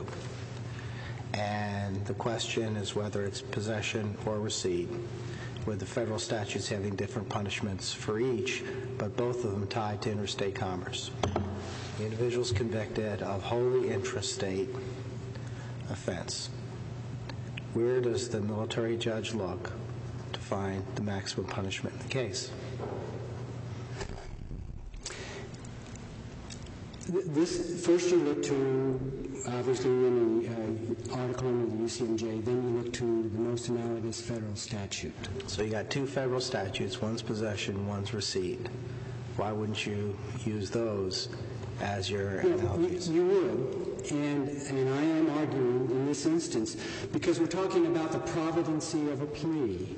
and the question is whether it's possession or receipt, with the federal statutes having different punishments for each, but both of them tied to interstate commerce. The individual's convicted of wholly intrastate offense. Where does the military judge look to find the maximum punishment in the case? First you look to, obviously, in the article under the UCMJ, then you look to the most analogous federal statute. So you got two federal statutes, one's possession, one's receipt. Why wouldn't you use those as your analogies? You would, and I am arguing in this instance, because we're talking about the providency of a plea.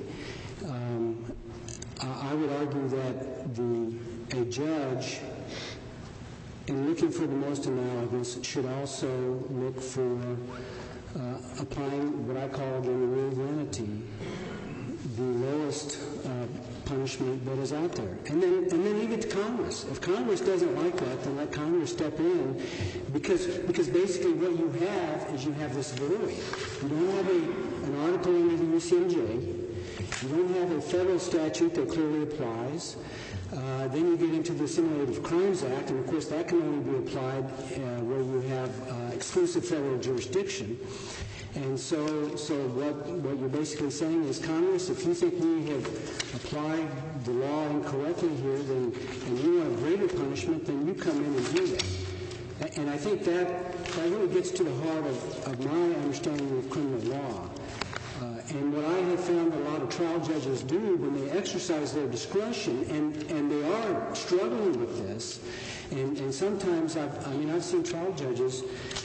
I would argue that a judge, in looking for the most analogous, should also look for applying what I call, again, the rule of lenity, the lowest punishment that is out there. And then leave it to Congress. If Congress doesn't like that, then let Congress step in, because basically what you have is you have this void. You don't have an article under the UCMJ. You don't have a federal statute that clearly applies. Then you get into the Simulated Crimes Act, and of course that can only be applied where you have exclusive federal jurisdiction. And so what you're basically saying is, Congress, if you think we have applied the law incorrectly here, and you want a greater punishment, then you come in and do that. And I think that really gets to the heart of my understanding of criminal law. And what I have found a lot of trial judges do when they exercise their discretion, and they are struggling with this, and sometimes I've seen trial judges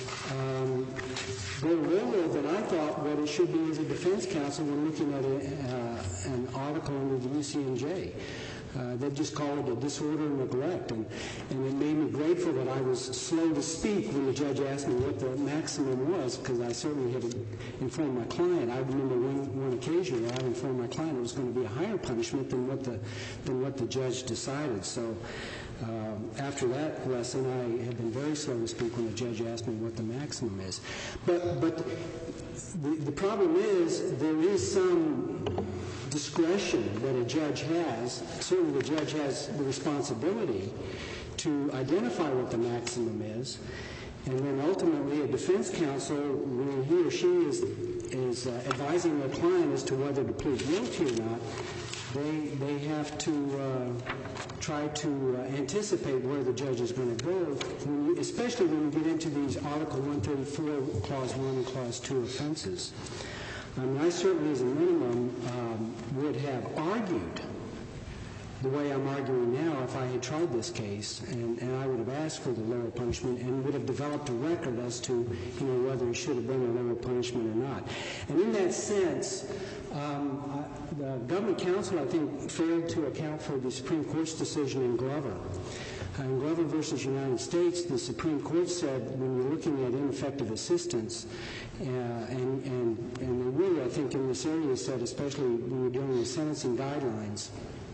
go lower than I thought what it should be as a defense counsel when looking at an article under the UCMJ. They just call it a disorder and neglect, and it made me grateful that I was slow to speak when the judge asked me what the maximum was, because I certainly had informed my client. I remember one occasion where I informed my client it was going to be a higher punishment than what the judge decided. So after that lesson, I have been very slow to speak when the judge asked me what the maximum is. But the problem is there is some discretion that a judge has. Certainly the judge has the responsibility to identify what the maximum is, and then ultimately a defense counsel, when he or she is advising their client as to whether to plead guilty or not, they have to try to anticipate where the judge is going to go, especially when you get into these Article 134, Clause 1 and Clause 2 offenses. I certainly, as a minimum, would have argued the way I'm arguing now if I had tried this case, and I would have asked for the lower punishment and would have developed a record as to whether it should have been a lower punishment or not. And in that sense, the government counsel, I think, failed to account for the Supreme Court's decision in Glover. In Glover versus United States, the Supreme Court said when you're looking at ineffective assistance, and they really, I think, in this area said, especially when you're dealing with sentencing guidelines,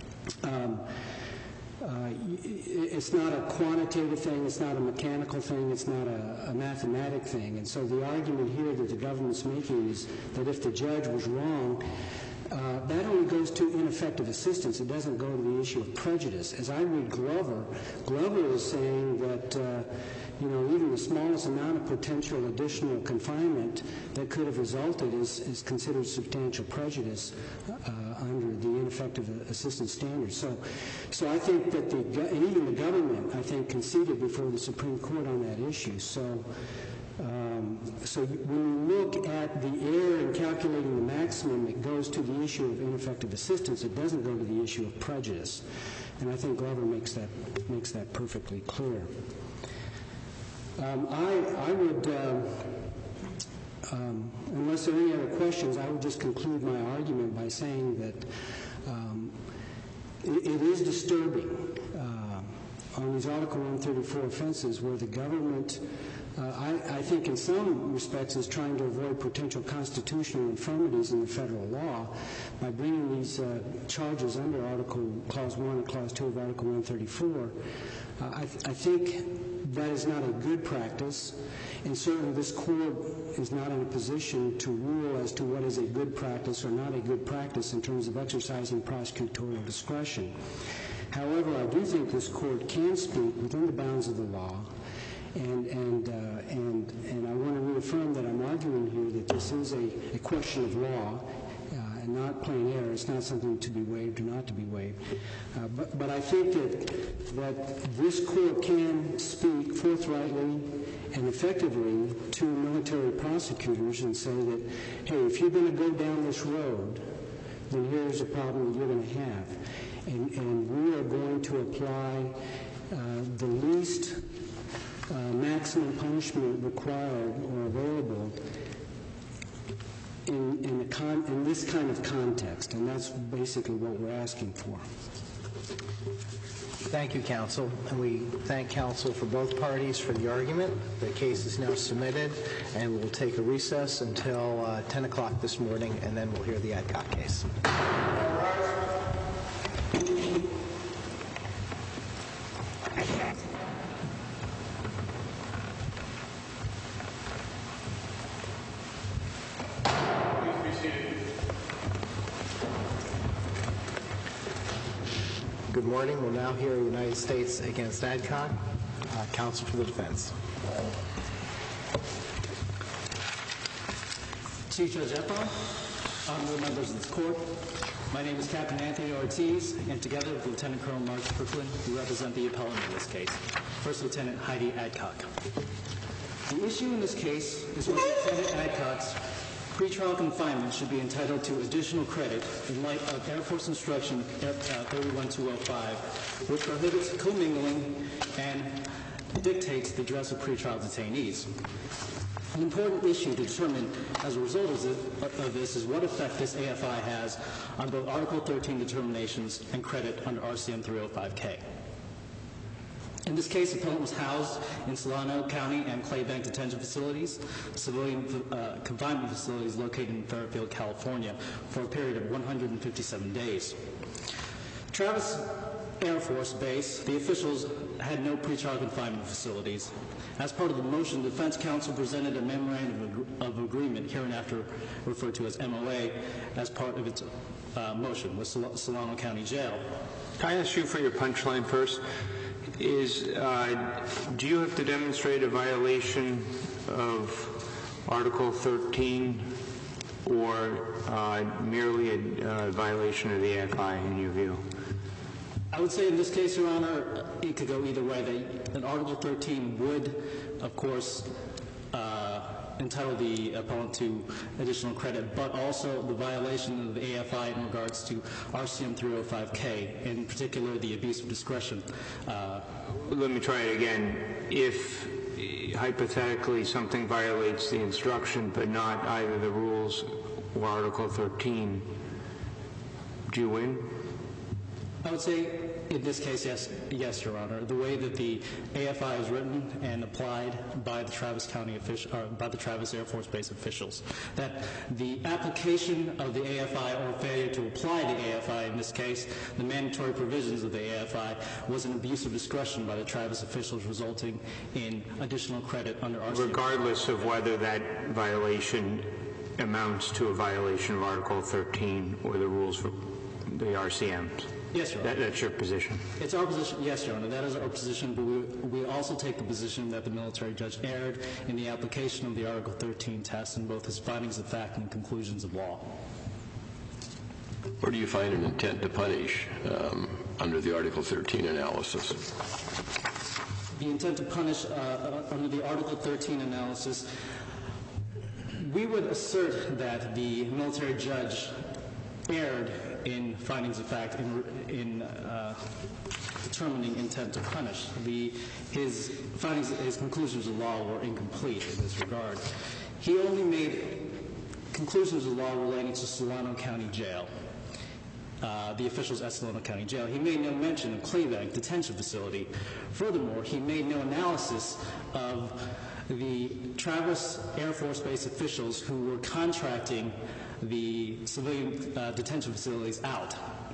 it's not a quantitative thing, it's not a mechanical thing, it's not a mathematic thing. And so the argument here that the government's making is that if the judge was wrong, that only goes to ineffective assistance. It doesn't go to the issue of prejudice. As I read Glover, Glover is saying that even the smallest amount of potential additional confinement that could have resulted is considered substantial prejudice under the ineffective assistance standards. So I think that and even the government, I think, conceded before the Supreme Court on that issue. So when you look at the error in calculating the maximum, it goes to the issue of ineffective assistance. It doesn't go to the issue of prejudice. And I think Glover makes that perfectly clear. I would, unless there are any other questions, I would just conclude my argument by saying that it is disturbing on these Article 134 offenses where the government, I think in some respects, is trying to avoid potential constitutional infirmities in the federal law by bringing these charges under Clause 1 and Clause 2 of Article 134. I think that is not a good practice, and certainly this court is not in a position to rule as to what is a good practice or not a good practice in terms of exercising prosecutorial discretion. However, I do think this court can speak within the bounds of the law, and I want to reaffirm that I'm arguing here that this is a question of law and not plain error. It's not something to be waived or not to be waived. But I think that this court can speak forthrightly and effectively to military prosecutors and say that, hey, if you're going to go down this road, then here's a problem that you're going to have. And we are going to apply the least maximum punishment required or available in this kind of context, and that's basically what we're asking for. Thank you, counsel, and we thank counsel for both parties for the argument. The case is now submitted, and we'll take a recess until 10 o'clock this morning, and then we'll hear the Adcock case. Good morning. We'll now hear United States against Adcock. Counsel for the defense. Chief Judge Epron, honorable members of this court, my name is Captain Anthony Ortiz, and together with Lieutenant Colonel Mark Kirkland, we represent the appellant in this case, First Lieutenant Heidi Adcock. The issue in this case is whether Lieutenant Adcock's pretrial confinement should be entitled to additional credit in light of Air Force Instruction 31205, which prohibits commingling and dictates the dress of pretrial detainees. An important issue to determine as a result of this is what effect this AFI has on both Article 13 determinations and credit under RCM 305K. In this case, the appellant was housed in Solano County and Claybank detention facilities, civilian confinement facilities located in Fairfield, California, for a period of 157 days. Travis Air Force Base, the officials had no pretrial confinement facilities. As part of the motion, the defense counsel presented a memorandum of agreement, hereinafter referred to as MOA, as part of its motion with Solano County Jail. Can I ask you for your punchline first? Do you have to demonstrate a violation of Article 13 or merely a violation of the AFI in your view? I would say in this case, Your Honor, it could go either way. That Article 13 would, of course, entitle the appellant to additional credit, but also the violation of the AFI in regards to RCM 305K, in particular the abuse of discretion. Let me try it again. If hypothetically something violates the instruction but not either the rules or Article 13, do you win? I would say in this case, yes, Your Honor. The way that the AFI is written and applied by the Travis County official, or by the Travis Air Force Base officials, that the application of the AFI or failure to apply the AFI in this case, the mandatory provisions of the AFI, was an abuse of discretion by the Travis officials, resulting in additional credit under RCM. Regardless of whether that violation amounts to a violation of Article 13 or the rules for the RCMs. Yes, Your Honor. That's your position? It's our position, yes, Your Honor. That is our position, but we also take the position that the military judge erred in the application of the Article 13 test in both his findings of fact and conclusions of law. Where do you find an intent to punish under the Article 13 analysis? The intent to punish under the Article 13 analysis, we would assert that the military judge erred in findings of fact in determining intent to punish. His findings, his conclusions of law were incomplete in this regard. He only made conclusions of law relating to Solano County Jail, the officials at Solano County Jail. He made no mention of Claybank detention facility. Furthermore, he made no analysis of the Travis Air Force Base officials who were contracting the civilian detention facilities out.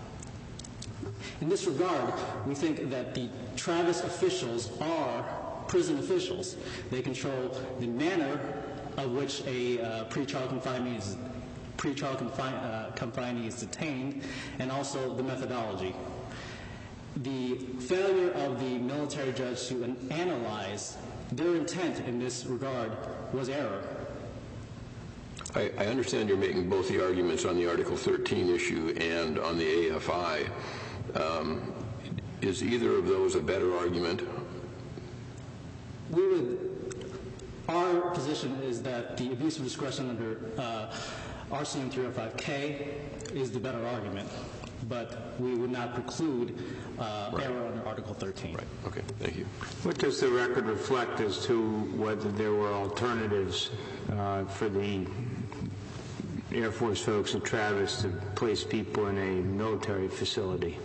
In this regard, we think that the Travis officials are prison officials. They control the manner of which a pretrial confinee is detained, and also the methodology. The failure of the military judge to analyze their intent in this regard was error. I understand you're making both the arguments on the Article 13 issue and on the AFI. Is either of those a better argument? Our position is that the abuse of discretion under RCM 305K is the better argument, but we would not preclude error under Article 13. Right. Okay. Thank you. What does the record reflect as to whether there were alternatives for the Air Force folks at Travis to place people in a military facility?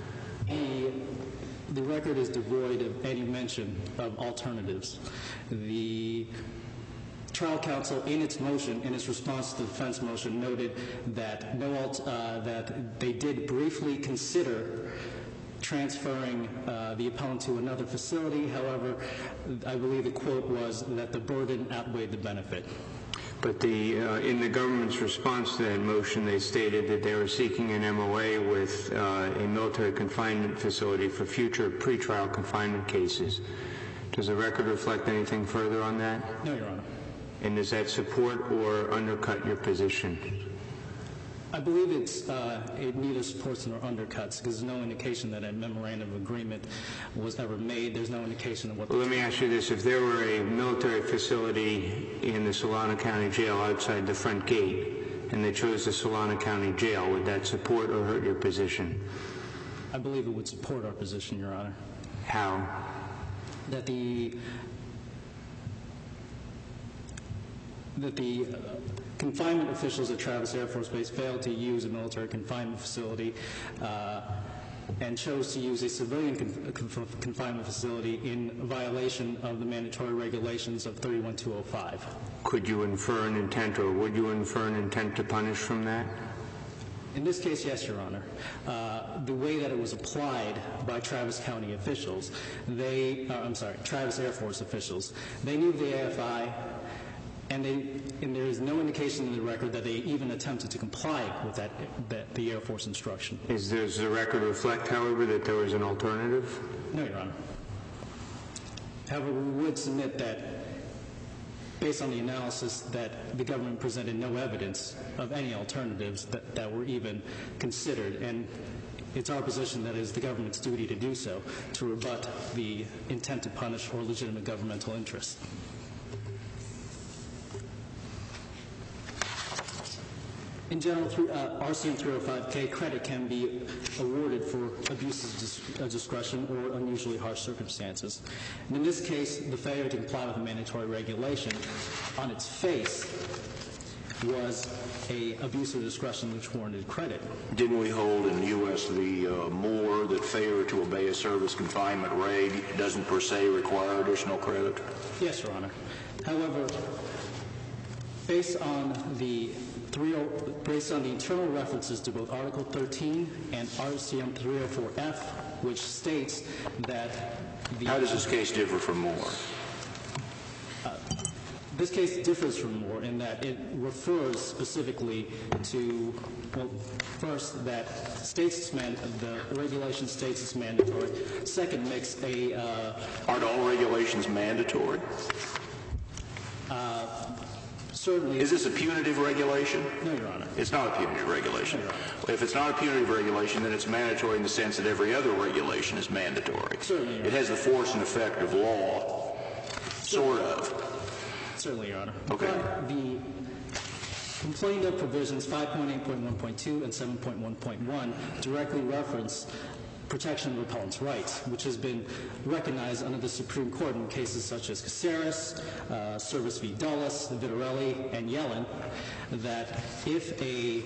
The record is devoid of any mention of alternatives. The trial counsel, in its motion, in its response to the defense motion, noted that that they did briefly consider transferring the appellant to another facility. However, I believe the quote was that the burden outweighed the benefit. But in the government's response to that motion, they stated that they were seeking an MOA with a military confinement facility for future pretrial confinement cases. Does the record reflect anything further on that? No, Your Honor. And does that support or undercut your position? I believe it neither supports nor undercuts, because there's no indication that a memorandum of agreement was ever made. There's no indication of what... Well, let me ask you this. If there were a military facility in the Solano County Jail outside the front gate, and they chose the Solano County Jail, would that support or hurt your position? I believe it would support our position, Your Honor. How? That the confinement officials at Travis Air Force Base failed to use a military confinement facility and chose to use a civilian confinement facility in violation of the mandatory regulations of 31205. Could you infer an intent, or would you infer an intent to punish from that? In this case, yes, Your Honor. The way that it was applied by Travis County officials, Travis Air Force officials, they knew the AFI, and there is no indication in the record that they even attempted to comply with the Air Force instruction. Does the record reflect, however, that there was an alternative? No, Your Honor. However, we would submit that, based on the analysis, that the government presented no evidence of any alternatives that were even considered, and it's our position that it is the government's duty to do so, to rebut the intent to punish or legitimate governmental interest. In general, RCM 305K credit can be awarded for abuses of discretion or unusually harsh circumstances. And in this case, the failure to comply with the mandatory regulation on its face was an abuse of discretion which warranted credit. Didn't we hold in U.S. v. Moore that failure to obey a service confinement raid doesn't per se require additional credit? Yes, Your Honor. However, based on the internal references to both Article 13 and RCM 304F, which states that How does this case differ from Moore? This case differs from Moore in that it refers specifically to, well, first, that the regulation states it's mandatory. Second, makes a... Aren't all regulations mandatory? Certainly. Is this a punitive regulation? No, Your Honor. It's not a punitive regulation. No, Your Honor. If it's not a punitive regulation, then it's mandatory in the sense that every other regulation is mandatory. Certainly, Your Honor. It has the force and effect of law, sort of. Certainly, Your Honor. Okay. But the complaint of provisions 5.8.1.2 and 7.1.1 directly reference protection of appellant's rights, which has been recognized under the Supreme Court in cases such as Caceres, Service v. Dulles, Vitarelli, and Yellen, that if a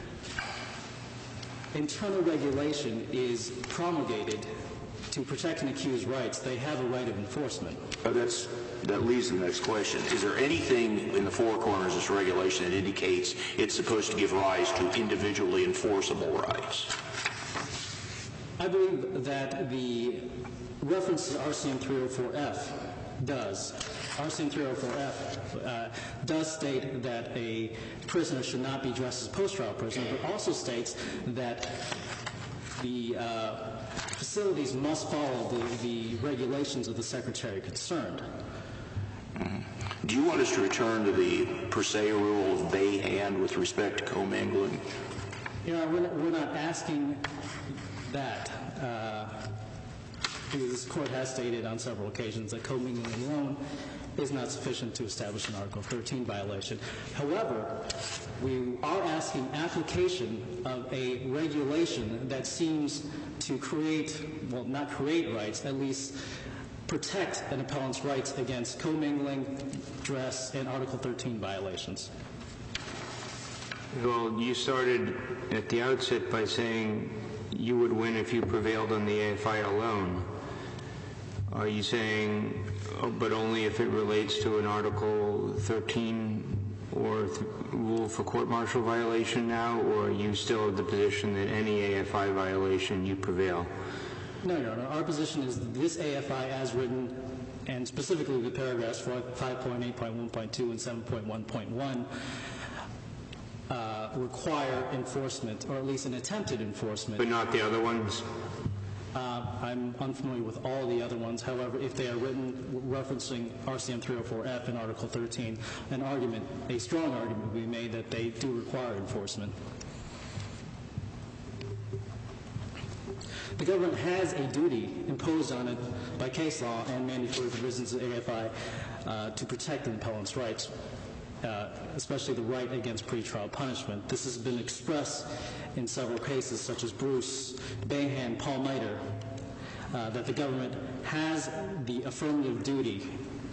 internal regulation is promulgated to protect an accused's rights, they have a right of enforcement. That leads to the next question. Is there anything in the four corners of this regulation that indicates it's supposed to give rise to individually enforceable rights? I believe that the reference to RCM 304F does. RCM 304F does state that a prisoner should not be dressed as a post-trial prisoner, but also states that the facilities must follow the regulations of the secretary concerned. Mm-hmm. Do you want us to return to the per se rule of bay hand with respect to commingling? You know, we're not asking that. This Court has stated on several occasions that commingling alone is not sufficient to establish an Article 13 violation. However, we are asking application of a regulation that seems to create, well, not create rights, at least protect an appellant's rights against commingling, dress, and Article 13 violations. Well, you started at the outset by saying you would win if you prevailed on the AFI alone. Are you saying, but only if it relates to an Article 13 or rule for court-martial violation now, or are you still of the position that any AFI violation you prevail? No, Your Honor. Our position is that this AFI as written, and specifically the paragraphs 5.8.1.2 and 7.1.1, require enforcement, or at least an attempted enforcement. But not the other ones? I'm unfamiliar with all the other ones. However, if they are written referencing RCM 304F in Article 13, a strong argument will be made that they do require enforcement. The government has a duty imposed on it by case law and mandatory provisions of AFI to protect an appellant's rights, especially the right against pretrial punishment. This has been expressed in several cases, such as Bruce, Bayhan, Paul Miter, that the government has the affirmative duty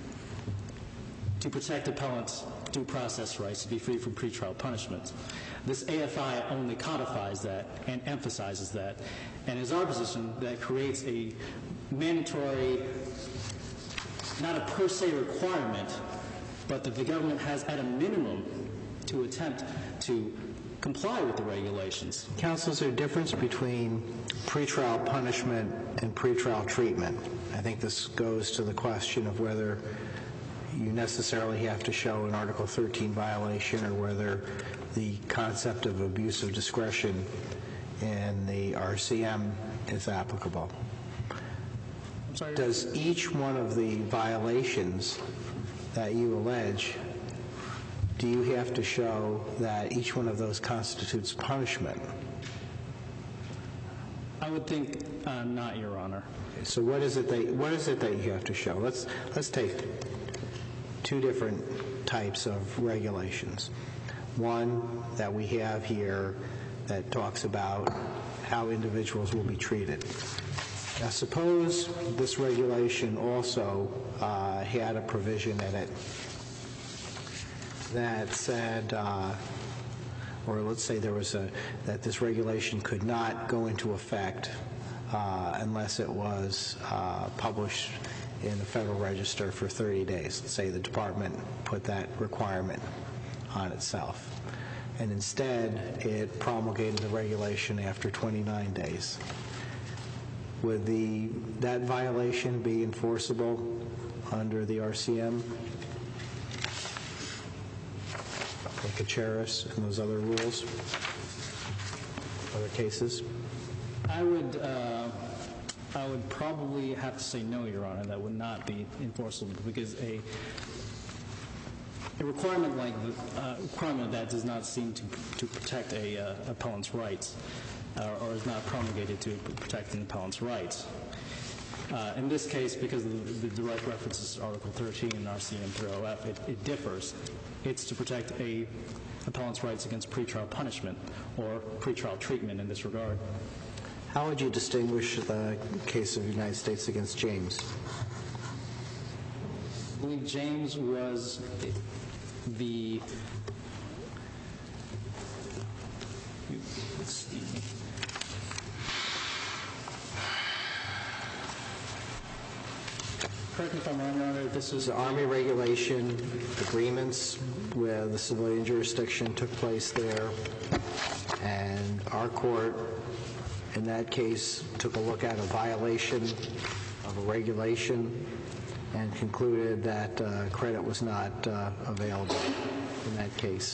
to protect appellants' due process rights to be free from pretrial punishment. This AFI only codifies that and emphasizes that, and is our position that creates a mandatory, not a per se requirement, but that the government has at a minimum to attempt to comply with the regulations. Counsel, is there a difference between pretrial punishment and pretrial treatment? I think this goes to the question of whether you necessarily have to show an Article 13 violation or whether the concept of abuse of discretion in the RCM is applicable. I'm sorry? Does each one of the violations that you allege, do you have to show that each one of those constitutes punishment? I would think not, Your Honor. So what is it that you have to show? Let's take two different types of regulations. One that we have here that talks about how individuals will be treated. Now, suppose this regulation also had a provision in it that said, or let's say there was that this regulation could not go into effect unless it was published in the Federal Register for 30 days. Let's say the department put that requirement on itself. And instead, it promulgated the regulation after 29 days. Would that violation be enforceable under the RCM? Like Kacharis and those other rules? Other cases? I would probably have to say no, Your Honor. That would not be enforceable because a requirement like requirement that does not seem to protect a appellant's rights or is not promulgated to protect an appellant's rights. In this case, because the direct references to Article 13 in RCM 304F, it differs. It's to protect a appellant's rights against pretrial punishment or pretrial treatment in this regard. How would you distinguish the case of the United States against James? I believe James was the... Correct me if I'm wrong, Your Honor, this is... The Army regulation agreements where the civilian jurisdiction took place there, and our court, in that case, took a look at a violation of a regulation and concluded that credit was not available in that case.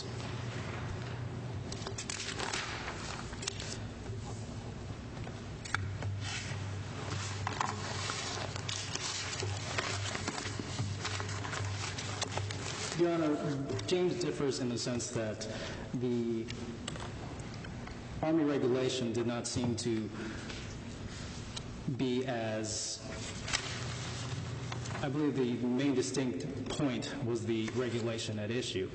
Your Honor, James differs in the sense that the Army regulation did not seem to be as... I believe the main distinct point was the regulation at issue.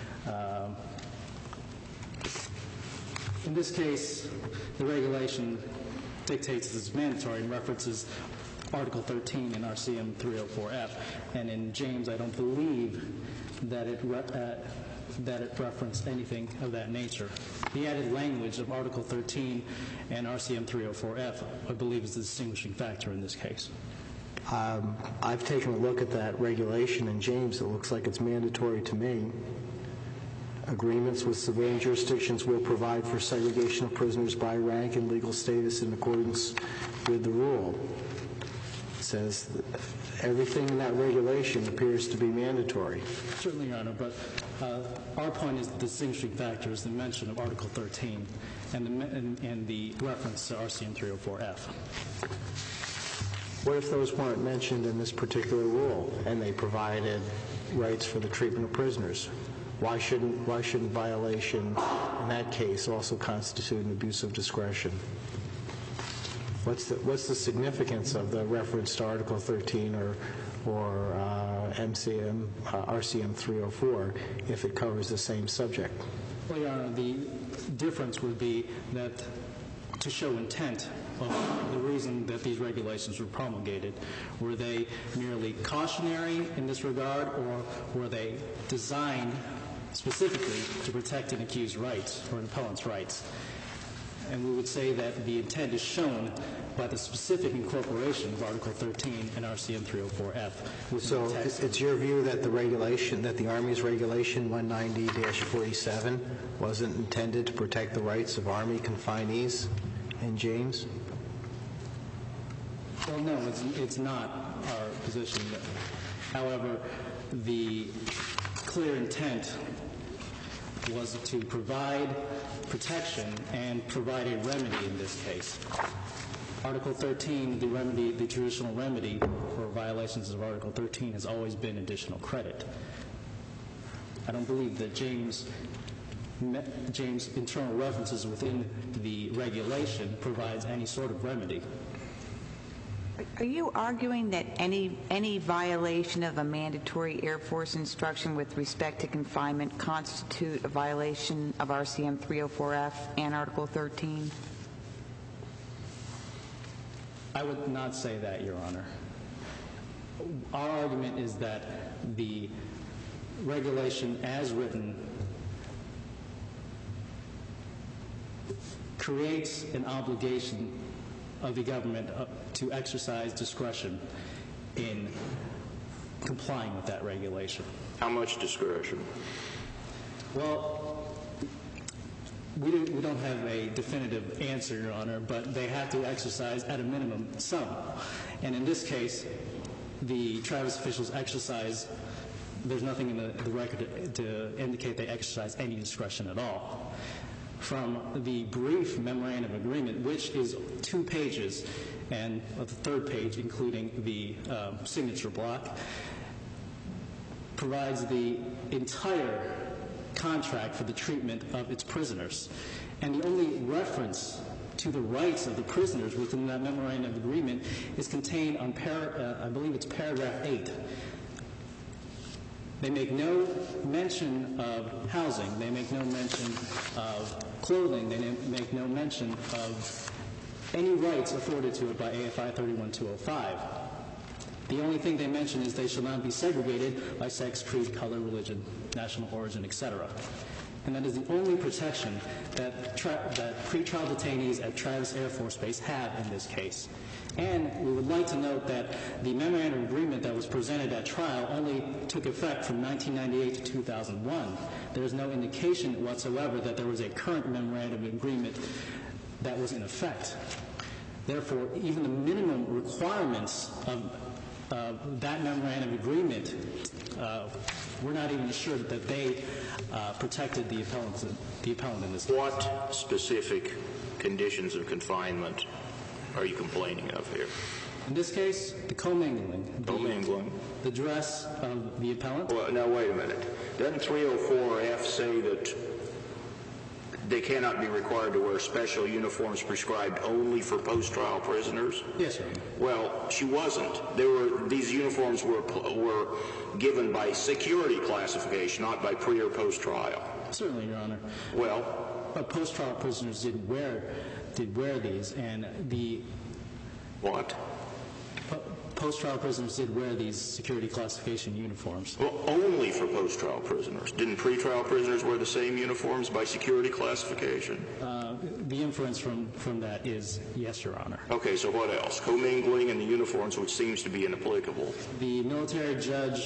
In this case, the regulation dictates it's mandatory and references Article 13 in RCM 304F, and in James, I don't believe that it referenced anything of that nature. The added language of Article 13 and RCM 304F, I believe, is the distinguishing factor in this case. I've taken a look at that regulation in James. It looks like it's mandatory to me. agreements with civilian jurisdictions will provide for segregation of prisoners by rank and legal status in accordance with the rule. It says everything in that regulation appears to be mandatory. Certainly, Your Honor, but our point is the distinguishing factor is the mention of Article 13 and the reference to RCM 304F. What if those weren't mentioned in this particular rule and they provided rights for the treatment of prisoners? Why shouldn't violation in that case also constitute an abuse of discretion? What's the significance of the reference to Article 13 or RCM 304 if it covers the same subject? Well, Your Honor, the difference would be that to show intent of the reason that these regulations were promulgated, were they merely cautionary in this regard, or were they designed specifically to protect an accused's rights or an appellant's rights? And we would say that the intent is shown by the specific incorporation of Article 13 and RCM 304F. So it's your view that the regulation, that the Army's Regulation 190-47 wasn't intended to protect the rights of Army confinees in James? Well, no, it's not our position. However, the clear intent was to provide protection and provide a remedy in this case. Article 13, the remedy, the traditional remedy for violations of Article 13 has always been additional credit. I don't believe that James' internal references within the regulation provides any sort of remedy. Are you arguing that any violation of a mandatory Air Force instruction with respect to confinement constitute a violation of RCM 304F and Article 13? I would not say that, Your Honor. Our argument is that the regulation as written creates an obligation of the government to exercise discretion in complying with that regulation. How much discretion? Well, we don't have a definitive answer, Your Honor, but they have to exercise at a minimum some. And in this case, the Travis officials exercise, there's nothing in the record to indicate they exercise any discretion at all. From the brief memorandum of agreement, which is 2 pages, and the third page, including the signature block, provides the entire contract for the treatment of its prisoners. And the only reference to the rights of the prisoners within that memorandum of agreement is contained on, I believe it's paragraph 8. They make no mention of housing. They make no mention of clothing. They make no mention of any rights afforded to it by AFI 31205. The only thing they mention is they shall not be segregated by sex, creed, color, religion, national origin, etc. And that is the only protection that pretrial detainees at Travis Air Force Base have in this case. And we would like to note that the memorandum of agreement that was presented at trial only took effect from 1998 to 2001. There is no indication whatsoever that there was a current memorandum of agreement that was in effect. Therefore, even the minimum requirements of that memorandum of agreement, we're not even assured that they protected the appellant in this case. What specific conditions of confinement are you complaining of here? In this case, the commingling. Commingling. The dress of the appellant. Well, now, wait a minute. Doesn't 304F say that they cannot be required to wear special uniforms prescribed only for post-trial prisoners? Yes, sir. Well, she wasn't. These uniforms were given by security classification, not by pre- or post-trial. Certainly, Your Honor. Well, but post-trial prisoners did wear these, and the what? Post-trial prisoners did wear these security classification uniforms. Well, only for post-trial prisoners. Didn't pre-trial prisoners wear the same uniforms by security classification? The inference from that is yes, Your Honor. Okay, so what else? Commingling and the uniforms, which seems to be inapplicable. The military judge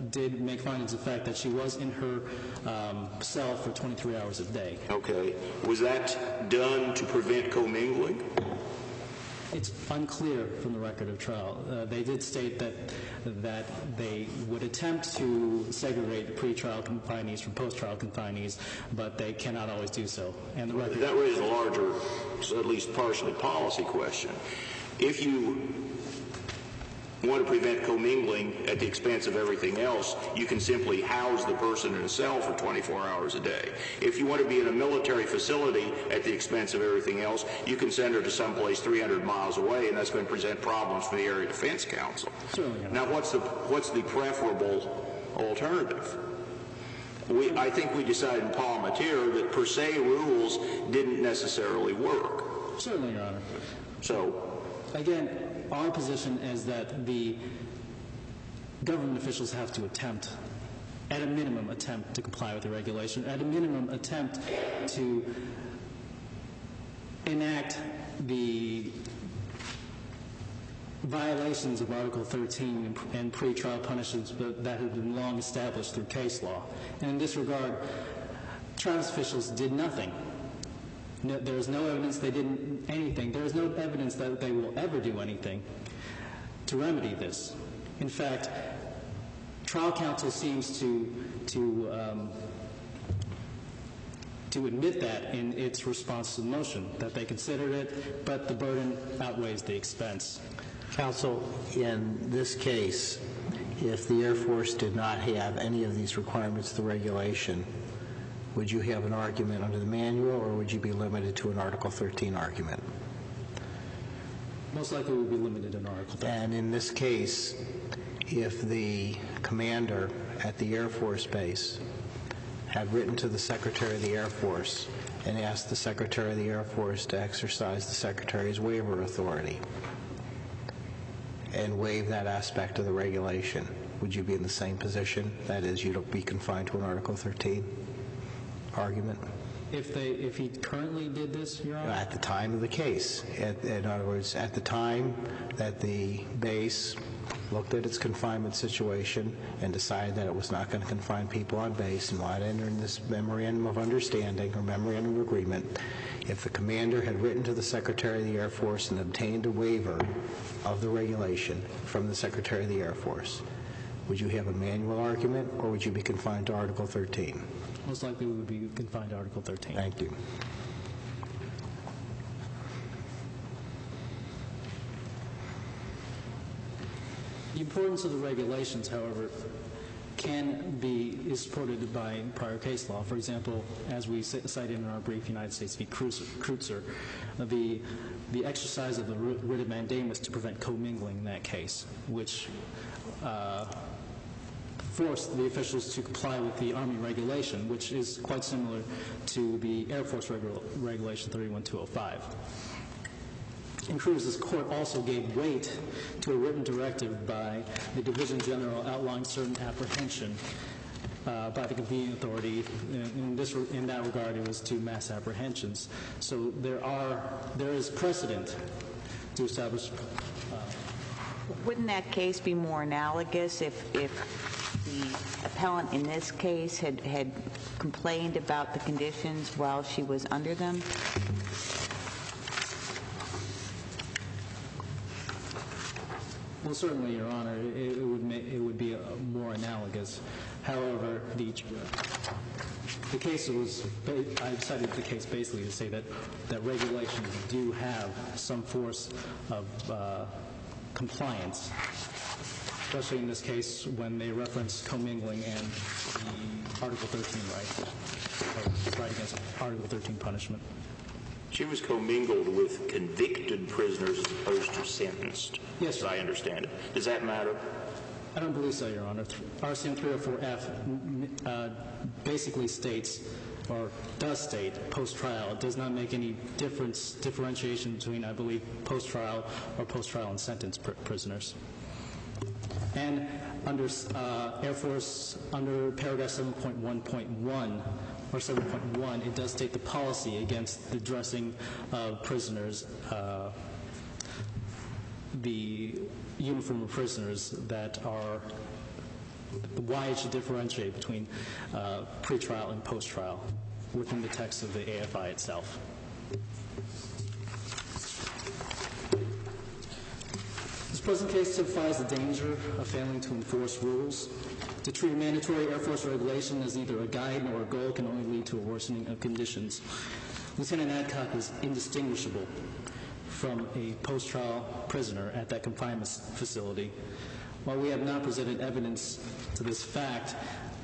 did make findings of fact that she was in her cell for 23 hours a day. Okay. Was that done to prevent commingling? It's unclear from the record of trial. They did state that they would attempt to segregate pre-trial confinees from post-trial confinees, but they cannot always do so. And the record that raises a larger, at least partially, policy question. If you want to prevent commingling at the expense of everything else, you can simply house the person in a cell for 24 hours a day. If you want to be in a military facility at the expense of everything else, you can send her to someplace 300 miles away, and that's going to present problems for the Area Defense Council. Now, what's the preferable alternative? I think we decided in Palmatier that per se rules didn't necessarily work. Certainly, Your Honor. So, again, our position is that the government officials have to attempt, at a minimum, attempt to comply with the regulation, at a minimum, attempt to enact the violations of Article 13 and pre-trial punishments that have been long established through case law. And in this regard, Travis officials did nothing. There is no evidence they did anything. There is no evidence that they will ever do anything to remedy this. In fact, trial counsel seems to admit that in its response to the motion, that they considered it, but the burden outweighs the expense. Counsel, in this case, if the Air Force did not have any of these requirements of the regulation, would you have an argument under the manual, or would you be limited to an Article 13 argument? Most likely we would be limited in Article 13. And in this case, if the commander at the Air Force Base had written to the Secretary of the Air Force and asked the Secretary of the Air Force to exercise the Secretary's waiver authority and waive that aspect of the regulation, would you be in the same position? That is, you'd be confined to an Article 13 argument? If he currently did this, Your Honor? At the time of the case. In other words, at the time that the base looked at its confinement situation and decided that it was not going to confine people on base and wanted to enter in this memorandum of understanding or memorandum of agreement, if the commander had written to the Secretary of the Air Force and obtained a waiver of the regulation from the Secretary of the Air Force, would you have a manual argument, or would you be confined to Article 13? Most likely we would be confined to Article 13. Thank you. The importance of the regulations, however, is supported by prior case law. For example, as we cited in our brief, United States v. Kreutzer, the exercise of the writ of mandamus to prevent commingling in that case, which forced the officials to comply with the Army regulation, which is quite similar to the Air Force Regulation 31205. In Cruz, this court also gave weight to a written directive by the Division General outlining certain apprehension by the convening authority. In that regard, it was to mass apprehensions. So there is precedent to establish. Wouldn't that case be more analogous if the appellant in this case had complained about the conditions while she was under them? Well, certainly, Your Honor, it would be more analogous. However, the case was, I cited the case basically to say that regulations do have some force of compliance, especially in this case when they reference commingling and the Article 13 right against Article 13 punishment. She was commingled with convicted prisoners as opposed to sentenced, yes, as I understand it. Does that matter? I don't believe so, Your Honor. RCM 304F basically states, or does state, post-trial. It does not make any differentiation between, I believe, post-trial or post-trial and sentenced prisoners. And under Air Force, under paragraph 7.1.1, or 7.1, it does state the policy against the dressing of prisoners, the uniform of prisoners that are why it should differentiate between pretrial and post-trial within the text of the AFI itself. This present case typifies the danger of failing to enforce rules. To treat a mandatory Air Force regulation as either a guide nor a goal can only lead to a worsening of conditions. Lieutenant Adcock is indistinguishable from a post-trial prisoner at that confinement facility. While we have not presented evidence to this fact,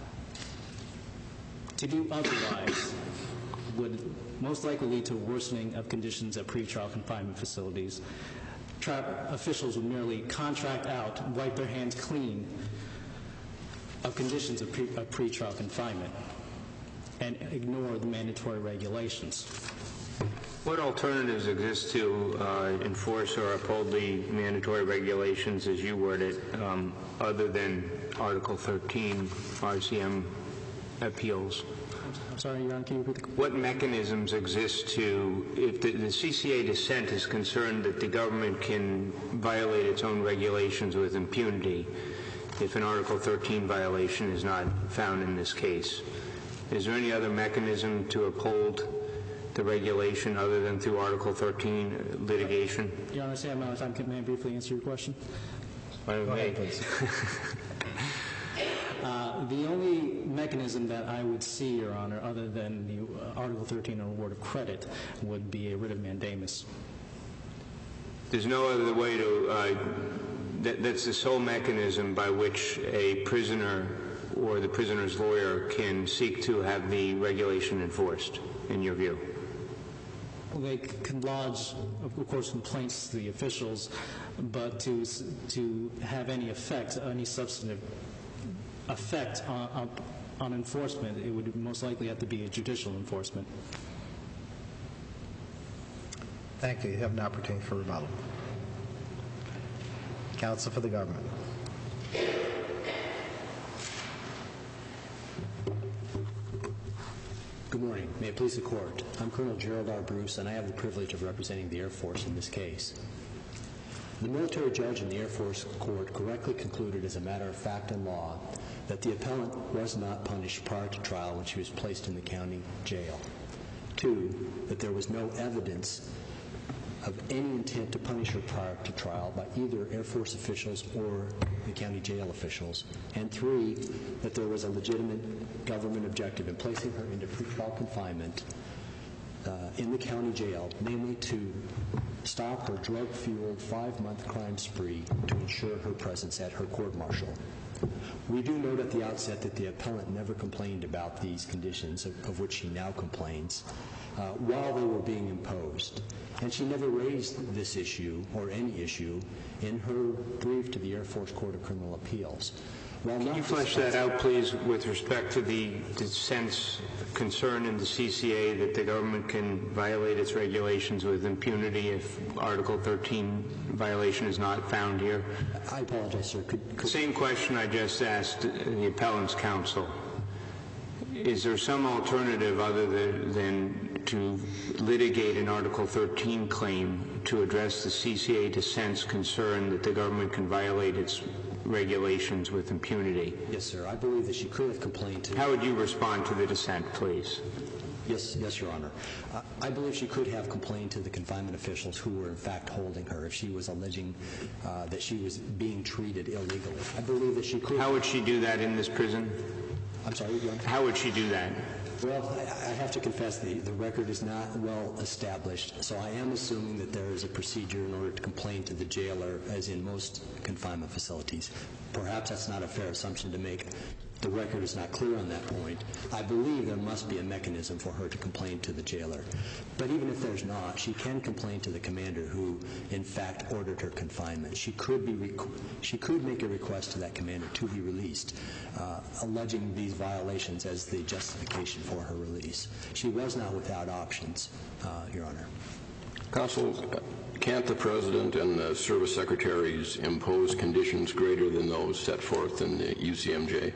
to do otherwise would most likely lead to a worsening of conditions at pretrial confinement facilities. Officials would merely contract out and wipe their hands clean of conditions of pretrial confinement and ignore the mandatory regulations. What alternatives exist to enforce or uphold the mandatory regulations, as you word it, other than Article 13 RCM appeals? I'm sorry, Your Honor, can you repeat the question? What mechanisms exist to, if the CCA dissent is concerned that the government can violate its own regulations with impunity if an Article 13 violation is not found in this case? Is there any other mechanism to uphold the regulation other than through Article 13 litigation? Your Honor, I say I'm out of time. May I briefly answer your question? Go ahead, please. The only mechanism that I would see, Your Honor, other than the Article 13 award of credit, would be a writ of mandamus. There's no other way to, that's the sole mechanism by which a prisoner or the prisoner's lawyer can seek to have the regulation enforced, in your view? Well, they can lodge, of course, complaints to the officials, but to have any effect, any substantive effect on enforcement, it would most likely have to be a judicial enforcement. Thank you. You have an opportunity for rebuttal. Counsel for the government. Good morning. May it please the Court. I'm Colonel Gerald R. Bruce, and I have the privilege of representing the Air Force in this case. The military judge in the Air Force Court correctly concluded, as a matter of fact and law, that the appellant was not punished prior to trial when she was placed in the county jail. 2, that there was no evidence of any intent to punish her prior to trial by either Air Force officials or the county jail officials. And 3, that there was a legitimate government objective in placing her into pretrial confinement in the county jail, namely to stop her drug-fueled 5-month crime spree to ensure her presence at her court-martial. We do note at the outset that the appellant never complained about these conditions of which she now complains while they were being imposed. And she never raised this issue or any issue in her brief to the Air Force Court of Criminal Appeals. Can you flesh that out, please, with respect to the dissent's concern in the CCA that the government can violate its regulations with impunity if Article 13 violation is not found here? I apologize, sir. Same question I just asked the appellant's counsel. Is there some alternative other than to litigate an Article 13 claim to address the CCA dissent's concern that the government can violate its regulations with impunity? Yes, sir. I believe that she could have complained to... How would you respond to the dissent, please? Yes, Your Honor. I believe she could have complained to the confinement officials who were in fact holding her if she was alleging that she was being treated illegally. I believe that she could... How would she do that in this prison? I'm sorry, Your Honor? How would she do that? Well, I have to confess the record is not well established, so I am assuming that there is a procedure in order to complain to the jailer, as in most confinement facilities. Perhaps that's not a fair assumption to make. The record is not clear on that point. I believe there must be a mechanism for her to complain to the jailer. But even if there's not, she can complain to the commander who, in fact, ordered her confinement. She could make a request to that commander to be released, alleging these violations as the justification for her release. She was not without options, Your Honor. Counsel, can't the President and the service secretaries impose conditions greater than those set forth in the UCMJ?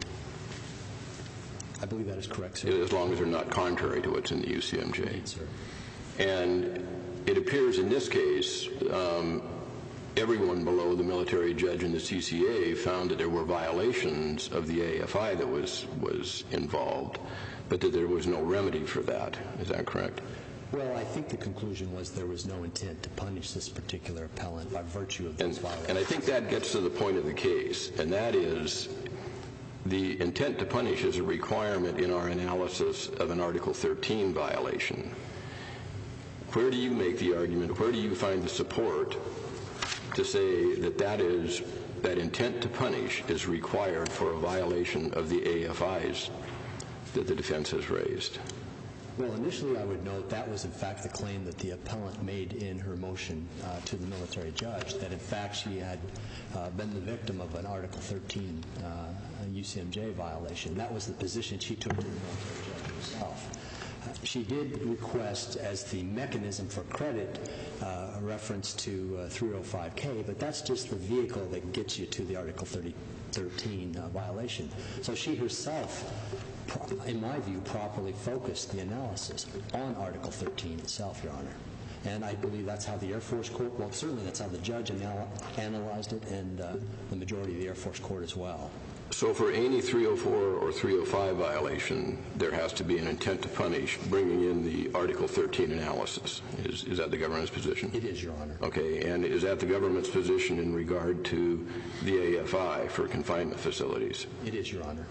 I believe that is correct, sir. As long as they're not contrary to what's in the UCMJ. Indeed, sir. And it appears in this case everyone below the military judge and the CCA found that there were violations of the AFI that was involved, but that there was no remedy for that. Is that correct? Well, I think the conclusion was there was no intent to punish this particular appellant by virtue of those violations. And I think that gets to the point of the case, and that is the intent to punish is a requirement in our analysis of an Article 13 violation. Where do you make the argument, where do you find the support to say that that intent to punish is required for a violation of the AFIs that the defense has raised? Well, initially I would note that was in fact the claim that the appellant made in her motion to the military judge, that in fact she had been the victim of an Article 13 UCMJ violation. That was the position she took to the military judge herself. She did request as the mechanism for credit a reference to 305K, but that's just the vehicle that gets you to the Article 13 violation. So she herself, in my view, properly focused the analysis on Article 13 itself, Your Honor. And I believe that's how the Air Force Court, well, certainly that's how the judge analyzed it, and the majority of the Air Force Court as well. So for any 304 or 305 violation, there has to be an intent to punish, bringing in the Article 13 analysis. Is that the government's position? It is, Your Honor. Okay, and is that the government's position in regard to the AFI for confinement facilities? It is, Your Honor.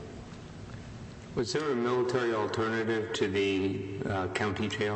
Was there a military alternative to the county jail?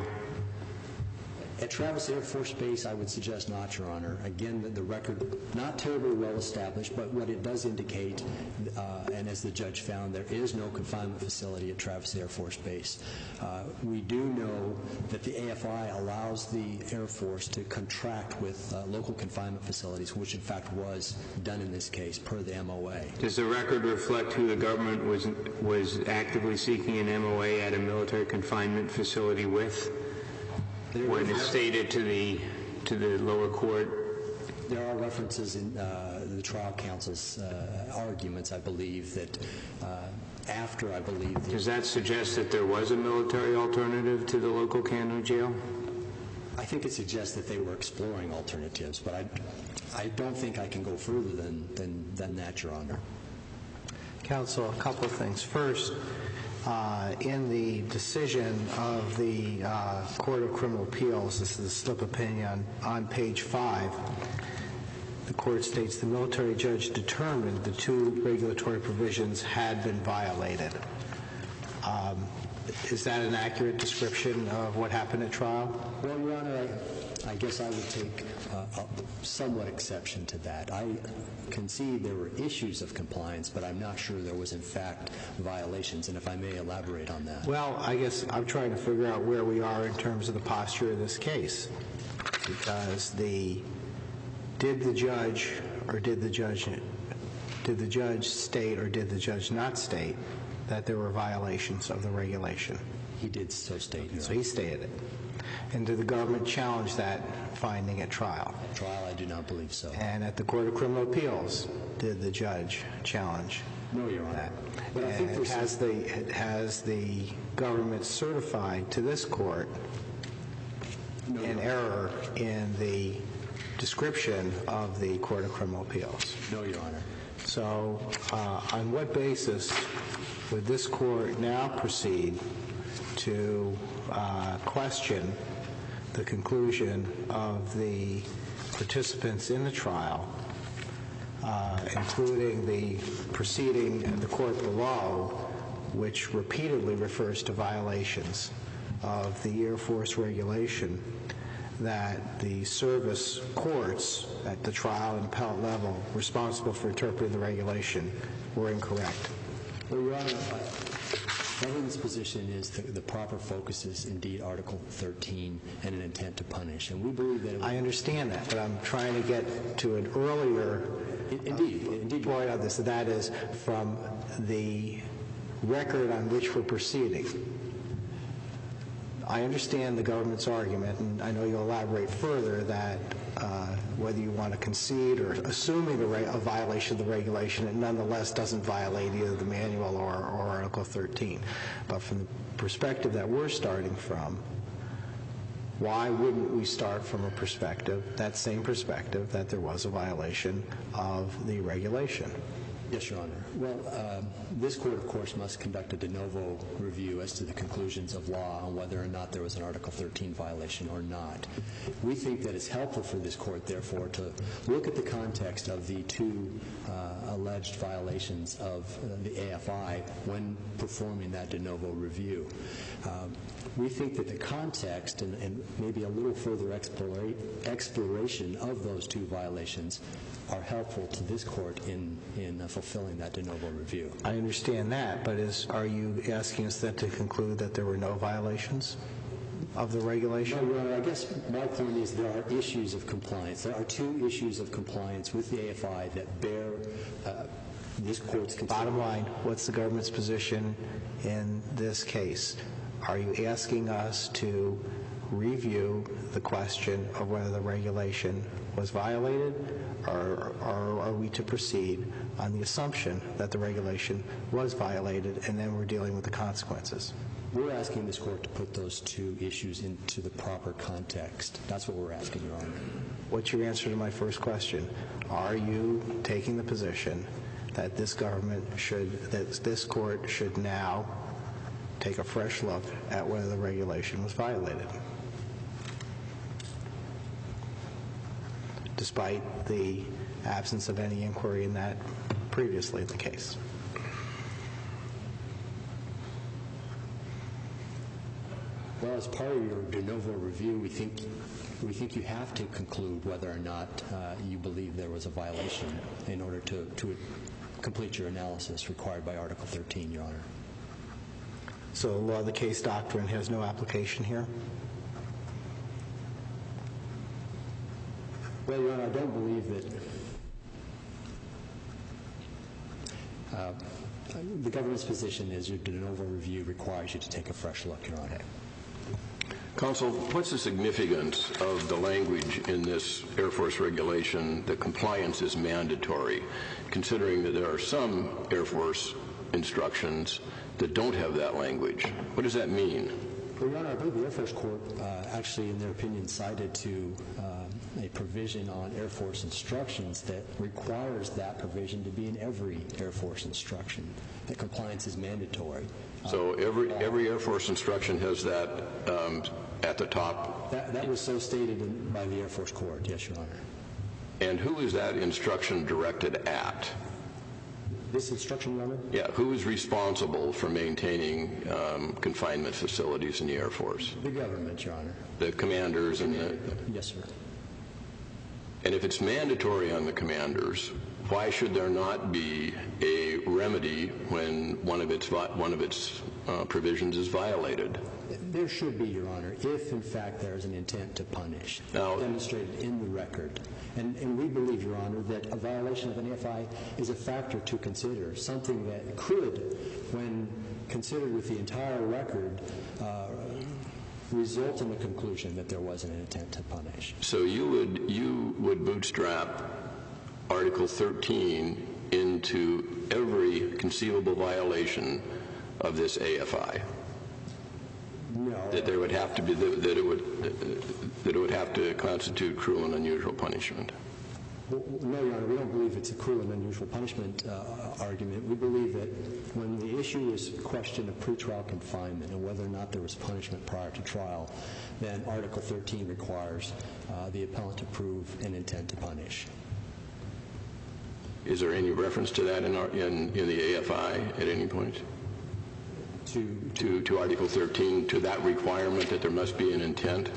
At Travis Air Force Base, I would suggest not, Your Honor. Again, the record, not terribly well established, but what it does indicate, and as the judge found, there is no confinement facility at Travis Air Force Base. We do know that the AFI allows the Air Force to contract with local confinement facilities, which in fact was done in this case per the MOA. Does the record reflect who the government was actively seeking an MOA at a military confinement facility with? When it's stated to the lower court? There are references in the trial counsel's arguments, I believe, that after, I believe... Does that suggest that there was a military alternative to the local county jail? I think it suggests that they were exploring alternatives, but I don't think I can go further than that, Your Honor. Counsel, a couple of things. First, in the decision of the Court of Criminal Appeals, this is a slip opinion on page 5, the court states the military judge determined the two regulatory provisions had been violated. Is that an accurate description of what happened at trial? Well, Your Honor, I guess I would take somewhat exception to that. I concede there were issues of compliance, but I'm not sure there was in fact violations, and if I may elaborate on that. Well, I guess I'm trying to figure out where we are in terms of the posture of this case, because did the judge state or did the judge not state that there were violations of the regulation? He did so state, Your Honor. So he stated it. And did the government challenge that finding at trial? At trial, I do not believe so. And at the Court of Criminal Appeals, did the judge challenge No, Your Honor. that? But I think has the government certified to this court an error in the description of the Court of Criminal Appeals? No, Your Honor. So on what basis would this court now proceed to question the conclusion of the participants in the trial, including the proceeding in the court below, which repeatedly refers to violations of the Air Force regulation, that the service courts at the trial and appellate level responsible for interpreting the regulation were incorrect? Well, Your Honor, the government's position is that the proper focus is indeed Article 13 and an intent to punish, and we believe that... I understand that, but I'm trying to get to an earlier point on this. That is, from the record on which we're proceeding. I understand the government's argument, and I know you'll elaborate further, that whether you want to concede or assuming a violation of the regulation, it nonetheless doesn't violate either the manual or Article 13. But from the perspective that we're starting from, why wouldn't we start from a perspective, that same perspective, that there was a violation of the regulation? Yes, Your Honor. Well, this court, of course, must conduct a de novo review as to the conclusions of law on whether or not there was an Article 13 violation or not. We think that it's helpful for this court, therefore, to look at the context of the two alleged violations of the AFI when performing that de novo review. We think that the context and maybe a little further exploration of those two violations are helpful to this court in fulfilling that de novo review. I understand that, but are you asking us then to conclude that there were no violations of the regulation? No, Your Honor, I guess my point is there are issues of compliance. There are two issues of compliance with the AFI that bear this court's consideration. Bottom line, what's the government's position in this case? Are you asking us to review the question of whether the regulation was violated, or are we to proceed on the assumption that the regulation was violated and then we're dealing with the consequences? We're asking this court to put those two issues into the proper context. That's what we're asking, Your Honor. What's your answer to my first question? Are you taking the position that this court should now take a fresh look at whether the regulation was violated, despite the absence of any inquiry in that previously the case? Well, as part of your de novo review, we think you have to conclude whether or not you believe there was a violation in order to complete your analysis required by Article 13, Your Honor. So the law of the case doctrine has no application here? Well, Your Honor, I don't believe that the government's position is your de novo review requires you to take a fresh look, Your Honor. Counsel, what's the significance of the language in this Air Force regulation that compliance is mandatory, considering that there are some Air Force instructions that don't have that language? What does that mean? Well, Your Honor, I believe the Air Force Court actually, in their opinion, cited to a provision on Air Force instructions that requires that provision to be in every Air Force instruction, that compliance is mandatory. So every Air Force instruction has that at the top? That was so stated by the Air Force Court, yes, Your Honor. And who is that instruction directed at? This instruction, Your Honor? Yeah, who is responsible for maintaining confinement facilities in the Air Force? The government, Your Honor. The commanders and the... Yes, sir. And if it's mandatory on the commanders, why should there not be a remedy when one of its provisions is violated? There should be, Your Honor, if in fact there is an intent to punish, demonstrated in the record. And we believe, Your Honor, that a violation of an AFI is a factor to consider, something that could, when considered with the entire record, result in the conclusion that there wasn't an intent to punish. So you would bootstrap Article 13 into every conceivable violation of this AFI? No. That there would have to be that it would have to constitute cruel and unusual punishment? No, Your Honor, we don't believe it's a cruel and unusual punishment argument. We believe that when the issue is a question of pretrial confinement and whether or not there was punishment prior to trial, then Article 13 requires the appellant to prove an intent to punish. Is there any reference to that in the AFI at any point? To Article 13, to that requirement that there must be an intent?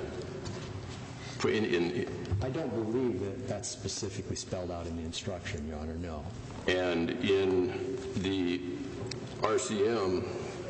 I don't believe that that's specifically spelled out in the instruction, Your Honor, no. And in the RCM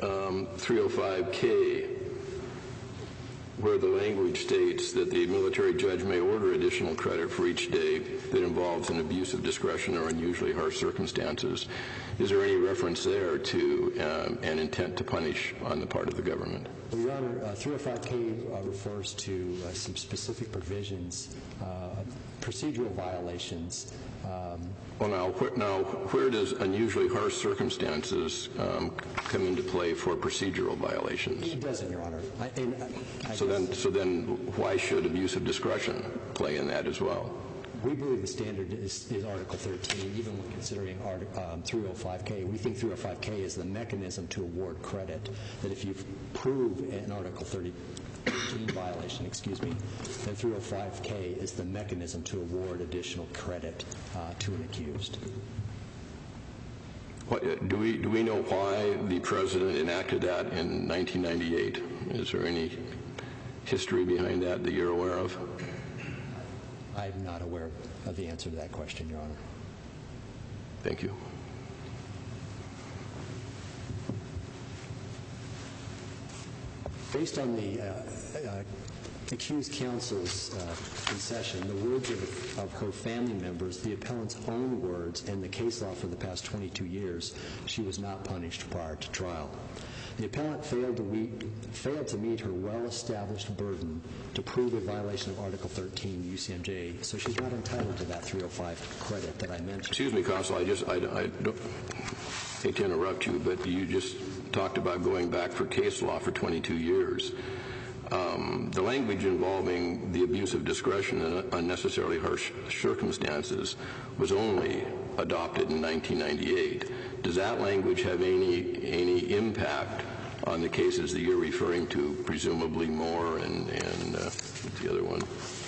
305K, where the language states that the military judge may order additional credit for each day that involves an abuse of discretion or unusually harsh circumstances, is there any reference there to an intent to punish on the part of the government? Well, Your Honor, 305K refers to some specific provisions, procedural violations. Well, now, where does unusually harsh circumstances come into play for procedural violations? It doesn't, Your Honor. So then, why should abuse of discretion play in that as well? We believe the standard is Article 13, even when considering 305K. We think 305K is the mechanism to award credit, that if you prove an Article 13 violation, then 305K is the mechanism to award additional credit to an accused. Do we know why the President enacted that in 1998? Is there any history behind that you're aware of? I'm not aware of the answer to that question, Your Honor. Thank you. Based on the accused counsel's concession, the words of her family members, the appellant's own words, and the case law for the past 22 years, she was not punished prior to trial. The appellant failed to meet her well-established burden to prove a violation of Article 13 UCMJ, so she's not entitled to that 305 credit that I mentioned. Excuse me, Counsel, I don't hate to interrupt you, but you just talked about going back for case law for 22 years. The language involving the abuse of discretion and unnecessarily harsh circumstances was only adopted in 1998. Does that language have any impact on the cases that you're referring to, presumably Moore and the other one?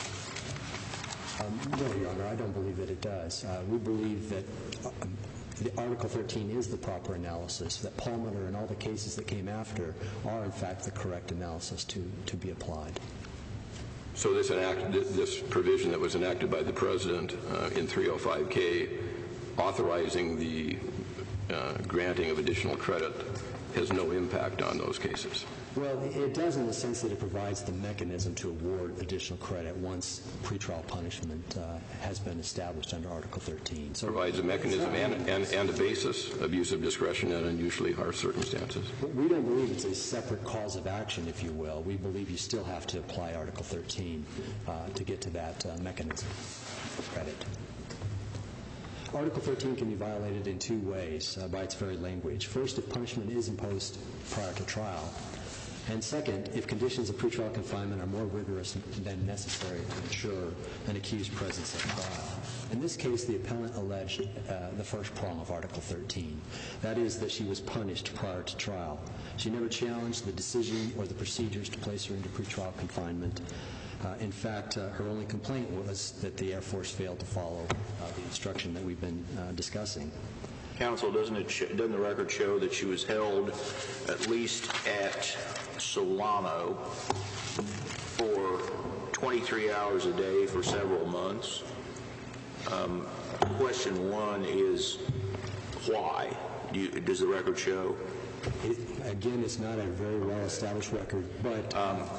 No, Your Honor, I don't believe that it does. We believe that the Article 13 is the proper analysis, that Palmer and all the cases that came after are, in fact, the correct analysis to be applied. So this provision that was enacted by the President in 305K authorizing the granting of additional credit has no impact on those cases? Well, it does in the sense that it provides the mechanism to award additional credit once pretrial punishment has been established under Article 13. So provides a mechanism and a basis, abuse of discretion and unusually harsh circumstances. We don't believe it's a separate cause of action, if you will. We believe you still have to apply Article 13 to get to that mechanism of credit. Article 13 can be violated in two ways by its very language. First, if punishment is imposed prior to trial. And second, if conditions of pretrial confinement are more rigorous than necessary to ensure an accused presence at trial. In this case, the appellant alleged the first prong of Article 13. That is, that she was punished prior to trial. She never challenged the decision or the procedures to place her into pretrial confinement. In fact, her only complaint was that the Air Force failed to follow the instruction that we've been discussing. Counsel, doesn't the record show that she was held at least at Solano for 23 hours a day for several months? Question one is why? Does the record show? Again, it's not a very well-established record, but...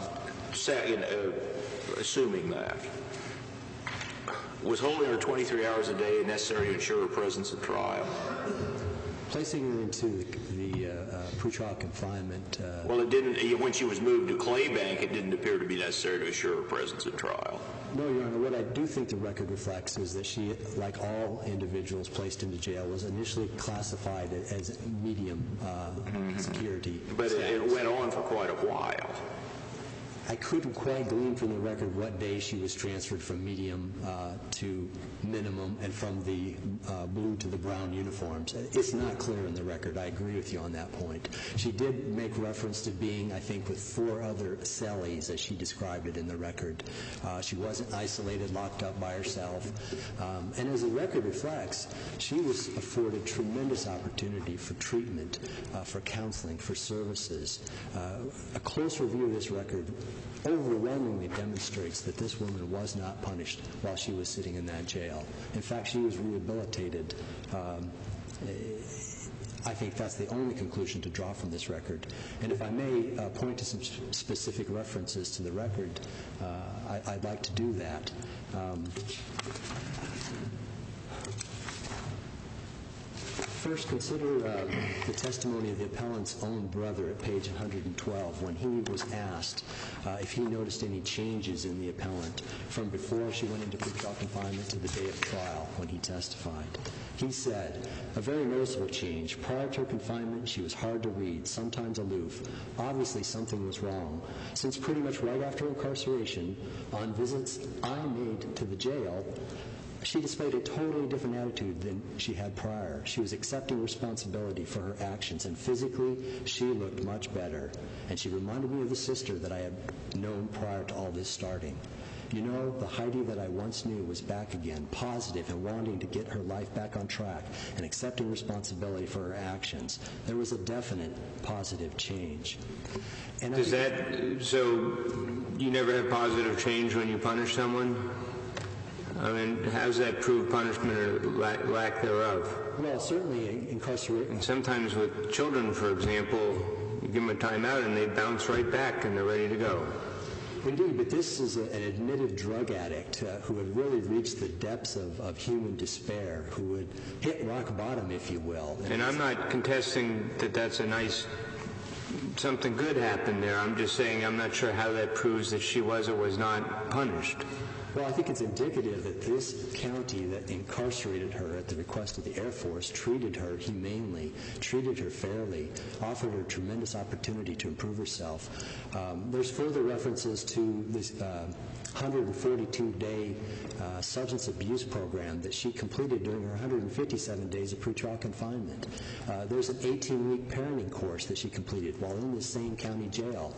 assuming that, was holding her 23 hours a day necessary to ensure her presence at trial? Placing her into the pretrial confinement... well, it didn't. When she was moved to Claybank, it didn't appear to be necessary to assure her presence at trial. No, Your Honor. What I do think the record reflects is that she, like all individuals placed into jail, was initially classified as medium security. But it went on for quite a while. I couldn't quite glean from the record what day she was transferred from medium to minimum and from the blue to the brown uniforms. It's not clear in the record. I agree with you on that point. She did make reference to being, I think, with 4 other cellies, as she described it in the record. She wasn't isolated, locked up by herself. And as the record reflects, she was afforded tremendous opportunity for treatment, for counseling, for services. A close review of this record overwhelmingly demonstrates that this woman was not punished while she was sitting in that jail. In fact, she was rehabilitated. I think that's the only conclusion to draw from this record. And if I may point to some specific references to the record, I'd like to do that. First, consider the testimony of the appellant's own brother at page 112 when he was asked if he noticed any changes in the appellant from before she went into pretrial confinement to the day of trial when he testified. He said, "A very noticeable change. Prior to her confinement, she was hard to read, sometimes aloof. Obviously, something was wrong. Since pretty much right after incarceration, on visits I made to the jail, she displayed a totally different attitude than she had prior. She was accepting responsibility for her actions, and physically, she looked much better. And she reminded me of the sister that I had known prior to all this starting. You know, the Heidi that I once knew was back again, positive and wanting to get her life back on track and accepting responsibility for her actions. There was a definite positive change." And so you never have positive change when you punish someone? I mean, how does that prove punishment or lack thereof? Well, certainly incarceration. And sometimes with children, for example, you give them a timeout and they bounce right back and they're ready to go. Indeed, but this is an admitted drug addict who had really reached the depths of human despair, who had hit rock bottom, if you will. And I'm not contesting that that's a nice, something good happened there. I'm just saying I'm not sure how that proves that she was or was not punished. Well, I think it's indicative that this county that incarcerated her at the request of the Air Force treated her humanely, treated her fairly, offered her a tremendous opportunity to improve herself. There's further references to this 142-day substance abuse program that she completed during her 157 days of pretrial confinement. There's an 18-week parenting course that she completed while in the same county jail.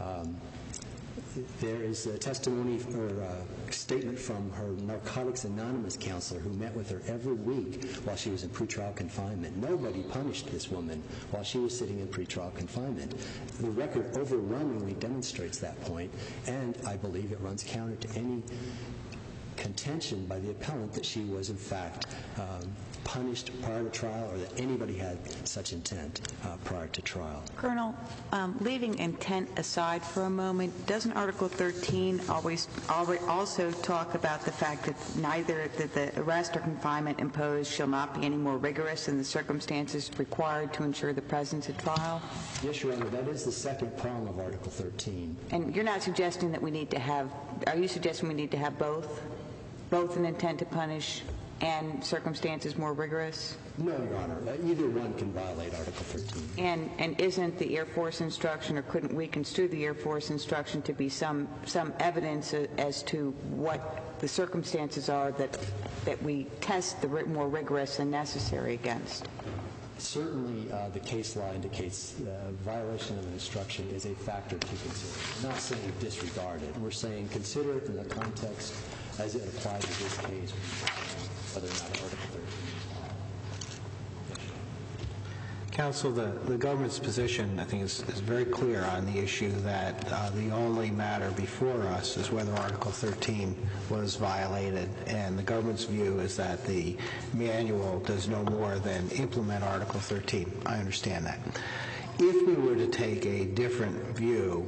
There is a testimony or a statement from her Narcotics Anonymous counselor who met with her every week while she was in pretrial confinement. Nobody punished this woman while she was sitting in pretrial confinement. The record overwhelmingly demonstrates that point, and I believe it runs counter to any contention by the appellant that she was in fact punished prior to trial or that anybody had such intent prior to trial. Colonel, leaving intent aside for a moment, doesn't Article 13 also talk about the fact that neither the arrest or confinement imposed shall not be any more rigorous than the circumstances required to ensure the presence at trial? Yes, Your Honor, that is the second prong of Article 13. And you're not suggesting that we need to have, are you suggesting we need to have both? Both an intent to punish and circumstances more rigorous? No, Your Honor. Either one can violate Article 13. And isn't the Air Force instruction, or couldn't we construe the Air Force instruction to be some evidence as to what the circumstances are that we test the more rigorous and necessary against? Certainly, the case law indicates violation of an instruction is a factor to consider. We're not saying disregard it. We're saying consider it in the context as it applies to this case, whether or not Article 13 is followed. Counsel, the government's position, I think, is very clear on the issue that the only matter before us is whether Article 13 was violated, and the government's view is that the manual does no more than implement Article 13. I understand that. If we were to take a different view,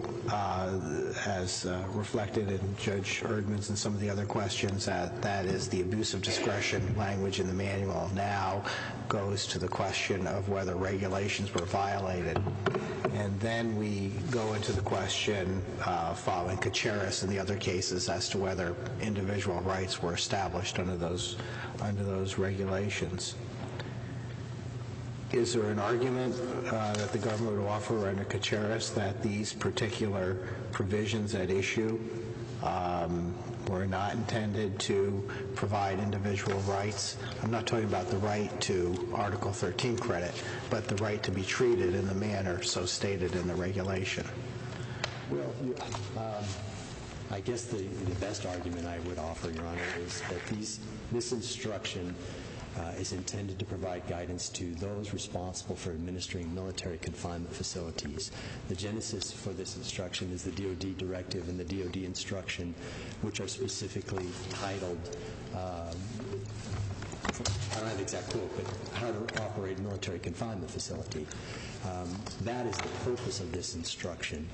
as reflected in Judge Erdman's and some of the other questions, that is the abuse of discretion language in the manual now goes to the question of whether regulations were violated. And then we go into the question following Kacharis and the other cases as to whether individual rights were established under those regulations. Is there an argument that the government would offer under Kacharis that these particular provisions at issue were not intended to provide individual rights? I'm not talking about the right to Article 13 credit, but the right to be treated in the manner so stated in the regulation. Well, I guess the best argument I would offer, Your Honor, is that this instruction is intended to provide guidance to those responsible for administering military confinement facilities. The genesis for this instruction is the DOD directive and the DOD instruction, which are specifically titled, I don't have the exact quote, but how to operate a military confinement facility. That is the purpose of this instruction.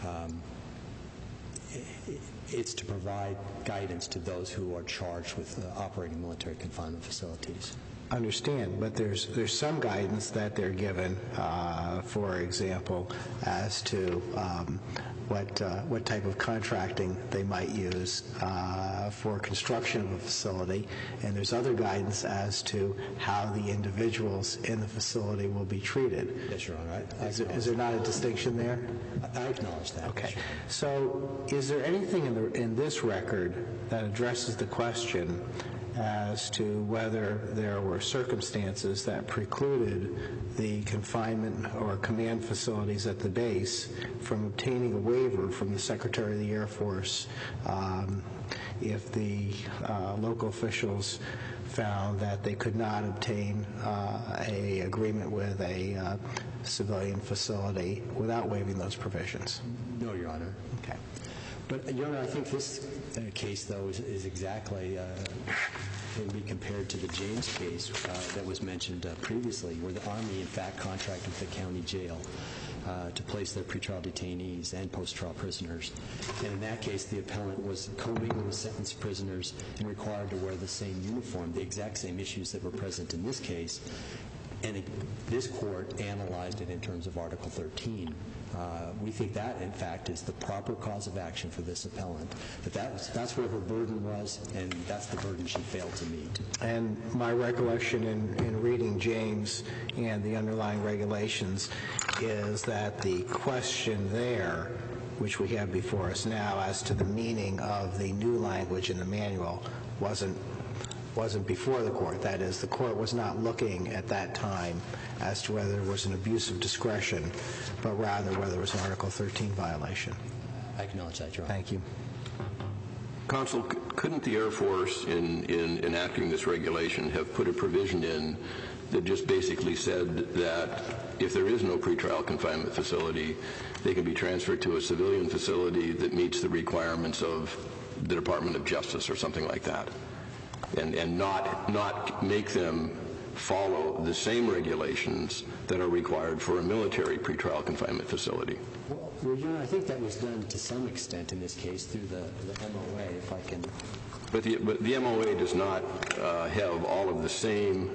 It's to provide guidance to those who are charged with operating military confinement facilities. understand, but there's some guidance that they're given, for example, as to what type of contracting they might use for construction of a facility, and there's other guidance as to how the individuals in the facility will be treated. Yes, Your Honor. Is there not a distinction there? I acknowledge that. Okay. Yes, So is there anything in this record that addresses the question as to whether there were circumstances that precluded the confinement or command facilities at the base from obtaining a waiver from the Secretary of the Air Force if the local officials found that they could not obtain a agreement with a civilian facility without waiving those provisions? No, Your Honor. Okay. But, Your Honor, I think this case, though, is exactly can be compared to the James case that was mentioned previously, where the Army, in fact, contracted with the county jail to place their pretrial detainees and post-trial prisoners. And in that case, the appellant was co-mingled with sentenced prisoners and required to wear the same uniform, the exact same issues that were present in this case. And this court analyzed it in terms of Article 13. We think that, in fact, is the proper cause of action for this appellant. That's where her burden was, and that's the burden she failed to meet. And my recollection in reading James and the underlying regulations is that the question there, which we have before us now, as to the meaning of the new language in the manual, wasn't before the court. That is, the court was not looking at that time as to whether there was an abuse of discretion, but rather whether it was an Article 13 violation. I acknowledge that, Your Honor. Thank you. Counsel, couldn't the Air Force, in enacting this regulation, have put a provision in that just basically said that if there is no pretrial confinement facility, they can be transferred to a civilian facility that meets the requirements of the Department of Justice or something like that? And not make them follow the same regulations that are required for a military pretrial confinement facility? Well, Your Honor, I think that was done to some extent in this case through the MOA, if I can. But the MOA does not have all of the same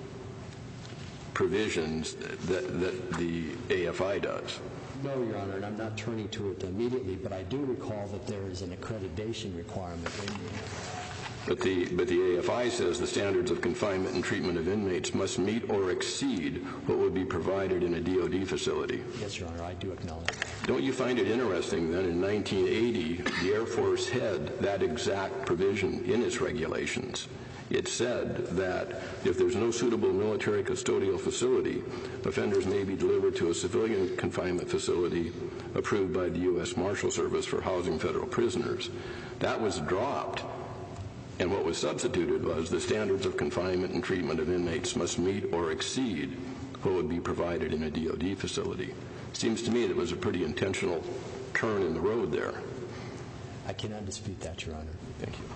provisions that the AFI does. No, Your Honor, and I'm not turning to it immediately, but I do recall that there is an accreditation requirement in the But the AFI says the standards of confinement and treatment of inmates must meet or exceed what would be provided in a DOD facility. Yes, Your Honor, I do acknowledge that. Don't you find it interesting that in 1980, the Air Force had that exact provision in its regulations? It said that if there's no suitable military custodial facility, offenders may be delivered to a civilian confinement facility approved by the U.S. Marshal Service for housing federal prisoners. That was dropped. And what was substituted was the standards of confinement and treatment of inmates must meet or exceed what would be provided in a DOD facility. Seems to me that was a pretty intentional turn in the road there. I cannot dispute that, Your Honor. Thank you.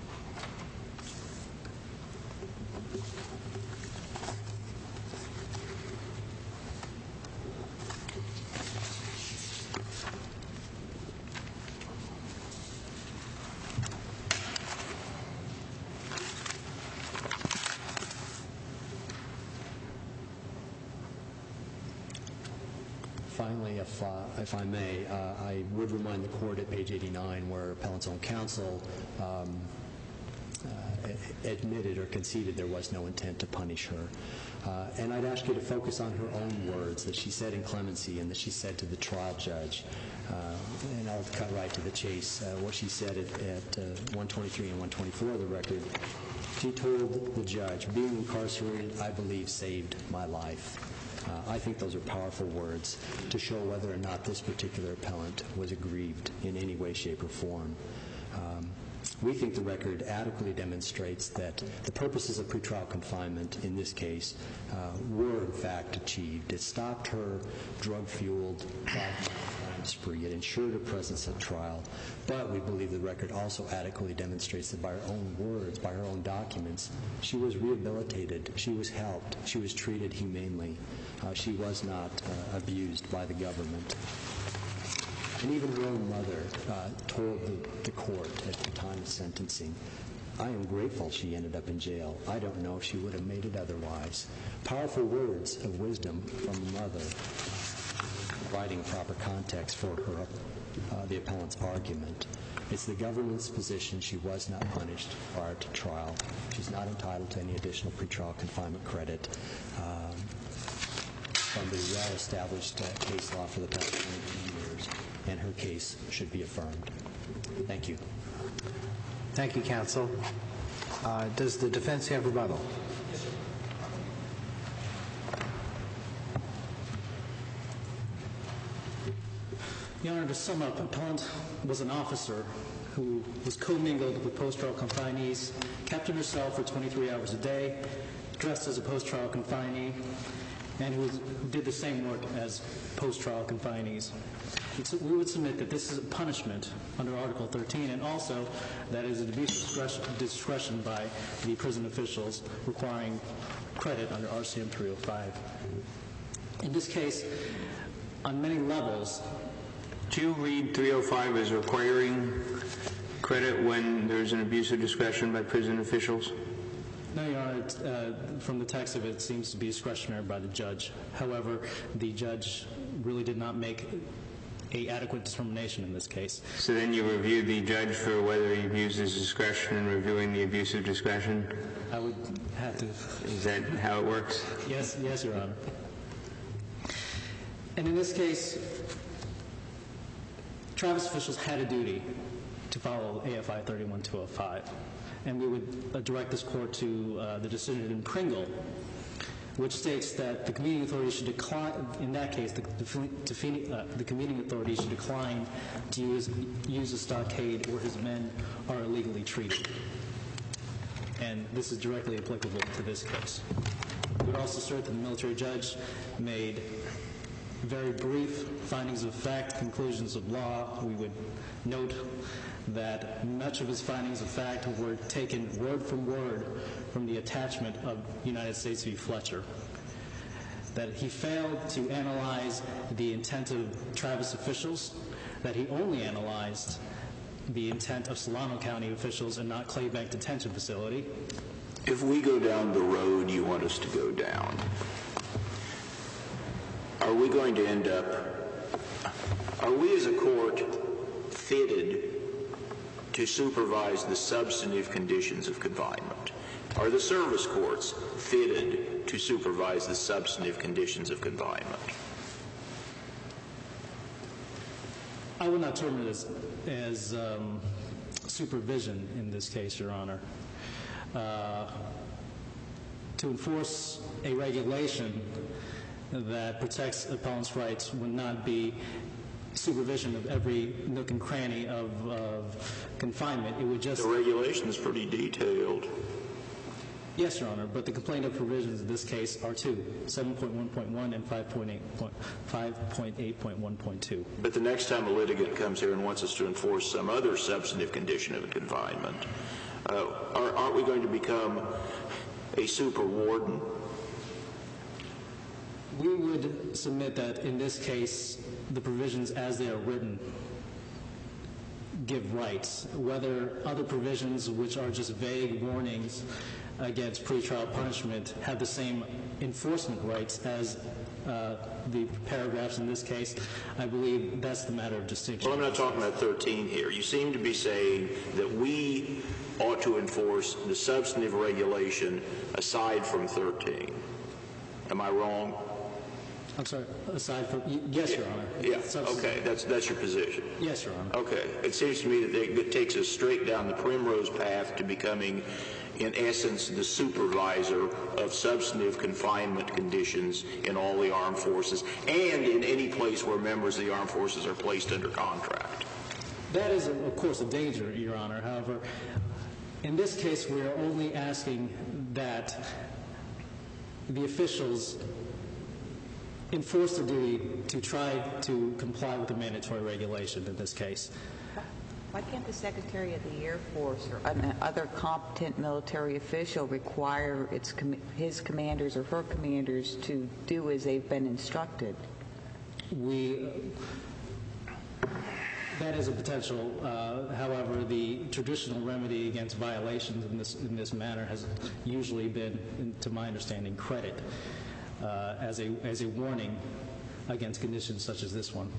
Finally, if I may, I would remind the Court at page 89 where appellant's own counsel admitted or conceded there was no intent to punish her. And I'd ask you to focus on her own words that she said in clemency and that she said to the trial judge. And I'll cut right to the chase. What she said at 123 and 124 of the record, she told the judge, being incarcerated, I believe, saved my life. I think those are powerful words to show whether or not this particular appellant was aggrieved in any way, shape, or form. We think the record adequately demonstrates that the purposes of pretrial confinement in this case were, in fact, achieved. It stopped her drug-fueled crime spree. It ensured her presence at trial. But we believe the record also adequately demonstrates that by her own words, by her own documents, she was rehabilitated, she was helped, she was treated humanely. She was not abused by the government. And even her own mother told the court at the time of sentencing I am grateful she ended up in jail. I don't know if she would have made it otherwise. Powerful words of wisdom from a mother, providing proper context for her, the appellant's argument. It's the government's position she was not punished prior to trial. She's not entitled to any additional pretrial confinement credit from the well-established case law for the past 20 years, and her case should be affirmed. Thank you. Thank you, counsel. Does the defense have rebuttal? Your Honor, to sum up, appellant was an officer who was commingled with post-trial confinees, kept in her cell for 23 hours a day, dressed as a post-trial confinee, and who did the same work as post-trial confinees. We would submit that this is a punishment under Article 13, and also that is an abuse of discretion by the prison officials requiring credit under RCM 305. In this case, on many levels, do you read 305 as requiring credit when there's an abuse of discretion by prison officials? No, Your Honor. From the text of it, it seems to be discretionary by the judge. However, the judge really did not make an adequate determination in this case. So then you review the judge for whether he abused his discretion in reviewing the abuse of discretion? I would have to. Is that how it works? Yes, Your Honor. And in this case, Travis officials had a duty to follow AFI 31205, and we would direct this court to the decision in Pringle, which states that the convening authority should decline. In that case, the convening authority should decline to use a stockade where his men are illegally treated, and this is directly applicable to this case. We would also assert that the military judge made very brief findings of fact, conclusions of law. We would note that much of his findings of fact were taken word from word from the attachment of United States v. Fletcher. That he failed to analyze the intent of Travis officials, that he only analyzed the intent of Solano County officials and not Claybank Detention Facility. If we go down the road you want us to go down, are we going to end up, are we as a court fitted to supervise the substantive conditions of confinement? Are the service courts fitted to supervise the substantive conditions of confinement? I would not term it as supervision in this case, Your Honor. To enforce a regulation that protects appellant's rights would not be supervision of every nook and cranny of confinement. It would just... The regulation is pretty detailed. Yes, Your Honor, but the complaint-of provisions in this case are two, 7.1.1 and 5.8.1.2. But the next time a litigant comes here and wants us to enforce some other substantive condition of confinement, aren't we going to become a super warden? We would submit that in this case, the provisions as they are written give rights, whether other provisions which are just vague warnings against pretrial punishment have the same enforcement rights as the paragraphs in this case. I believe that's the matter of distinction. Well, I'm not talking about 13 here. You seem to be saying that we ought to enforce the substantive regulation aside from 13. Am I wrong? I'm sorry, aside from... Yes, Your Honor. Yeah, okay, that's your position. Yes, Your Honor. Okay, it seems to me that it takes us straight down the primrose path to becoming, in essence, the supervisor of substantive confinement conditions in all the armed forces and in any place where members of the armed forces are placed under contract. That is, of course, a danger, Your Honor. However, in this case, we are only asking that the officials enforce the duty to try to comply with the mandatory regulation in this case. Why can't the Secretary of the Air Force or other competent military official require his commanders or her commanders to do as they've been instructed? That is a potential. However, the traditional remedy against violations in this manner has usually been, to my understanding, credit as a warning against conditions such as this one.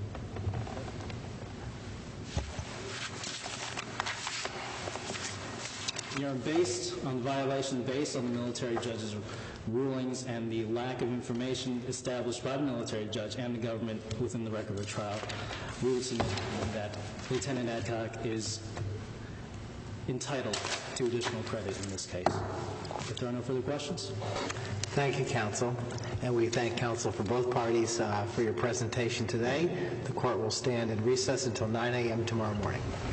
Based on the military judge's rulings and the lack of information established by the military judge and the government within the record of the trial, we would submit that Lieutenant Adcock is entitled to additional credit in this case. If there are no further questions. Thank you, counsel. And we thank counsel for both parties for your presentation today. The court will stand in recess until 9 a.m. tomorrow morning.